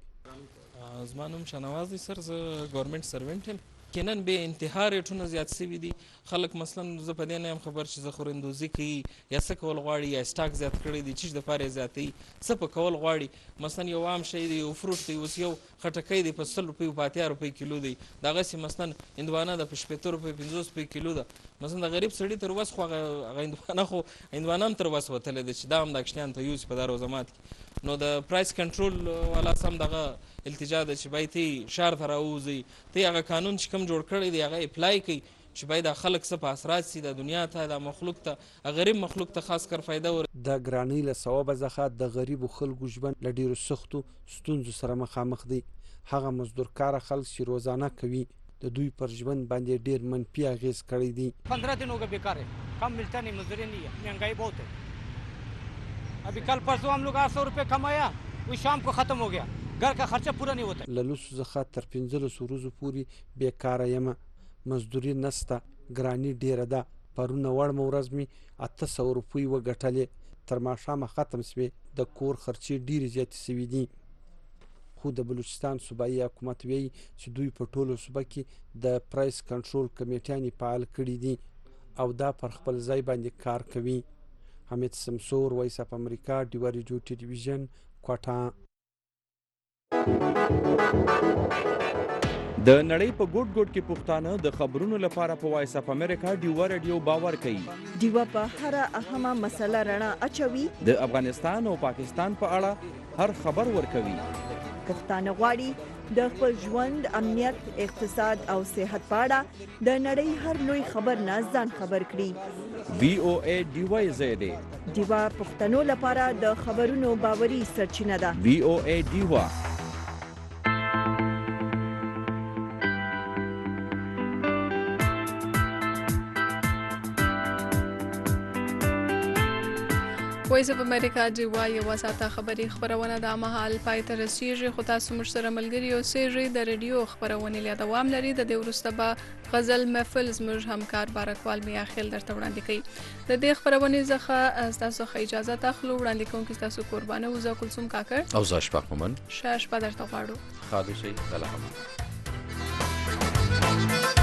زما نوم شاهنواز دی سر، زه ګورنمنټ سروینټ یم. کنن به انتها ریټونه زیات شوي دي. خلک مثلا زه په دې نه یم خبر چې زه خوریندوزي کوي یا څه کول غواړي یا سټاک زیات کړی دی چې د لپاره زیاتوي څه په کول غواړي. مثلا یو عام شی دی، یو فروټ دی، اوس یو خټکی دی په 100 روپیو په 80 روپۍ کیلو دی. دغسې مثلا هندوانه د په 70 روپۍ 50 روپۍ کیلو ده. مثلا د غریب سړي تر وس خو هغه هندوانه هم تر وس وتلی دی چې دا هم دا کشتیان ته یوز په دا روزمات کې. نو د پرایس کنټرول والا سم دغه التجا ده چې باید تی شهر ته راوځي، تی هغه قانون چې کوم جوړ کړی دی هغه اپلای کوي چې باید خلک څه په اثرات سي د دنیا ته، د مخلوق ته، غریب مخلوق ته خاص کر فایده ور. د ګرانۍ له سببه څخه د غریبو خلکو ژوند له ډیرو سختو ستونزو سره مخامخ دی. هغه مزدور کار خلک چې روزانه کوي د دوی پر ژوند باندې ډیر منفي اغیز کړی دی. 15 दिनों का बेकार है, कम मिलता नहीं, मजदूरी नहीं है, महंगाई बहुत है. अभी कल परसों हम लोग 800 रुपये कमाया, वो शाम को खत्म हो गया, घर का खर्चा पूरा नहीं होता. للوسو څخه تر 15 ورځو پورې بیکاره یم، مزدوري نسته، ګراني ډیره ده. پرونه وړمه ورځ مې 800 روپۍ وګټلې، تر ماښامه ختم شوې. د کور خرچې ډیرې زیاتې شوي دي. خو د بلوچستان صوبایي حکومت وایي چې دوی په ټولو صوبه کې د پرایس کنټرول کمیټیانې فعال کړي دي او دا پر خپل ځای باندې کار کوي. حمید سمسور، وایس اف امریکا، ډیوا ریډیو ټلویزیون، کوټه. د نړۍ په ګوټ ګوټ کې پښتانه د خبرونو لپاره په وایس اف امریکا ډیوا ریډیو باور کوي. ډیوا په هر اهمه مسله رڼا اچوي. د افغانستان او پاکستان په اړه هر خبر ورکوي. پښتانه غواړي د خپل ژوند، امنیت، اقتصاد او صحت په اړه د نړۍ هر لوی خبر نه ځان خبر کړي. VOA ډیوا زیاده ډیوا پښتنو لپاره د خبرونو باوري سرچینه ده. VOA ډیوا. وایس اف امریکا ډیوا یوه ساعته خبري خبرونه د مهال پای ته رسیږي، خو تاسو موږ سره ملګري اوسئ. د ریډیو خبرونې لا دوام لري. د دې وروسته به غزل محفل زموږ همکار بارکوال میا خیل درته وړاندې کوي. د دې خبرونې څخه تاسو څخه اجازه اخلو. وړاندې کوونکي تاسو قربانه وزا کلثوم کاکړ او زه اشفاق مومن. ښه شپه درته غواړو. ښه اوسئ. الله حافظ.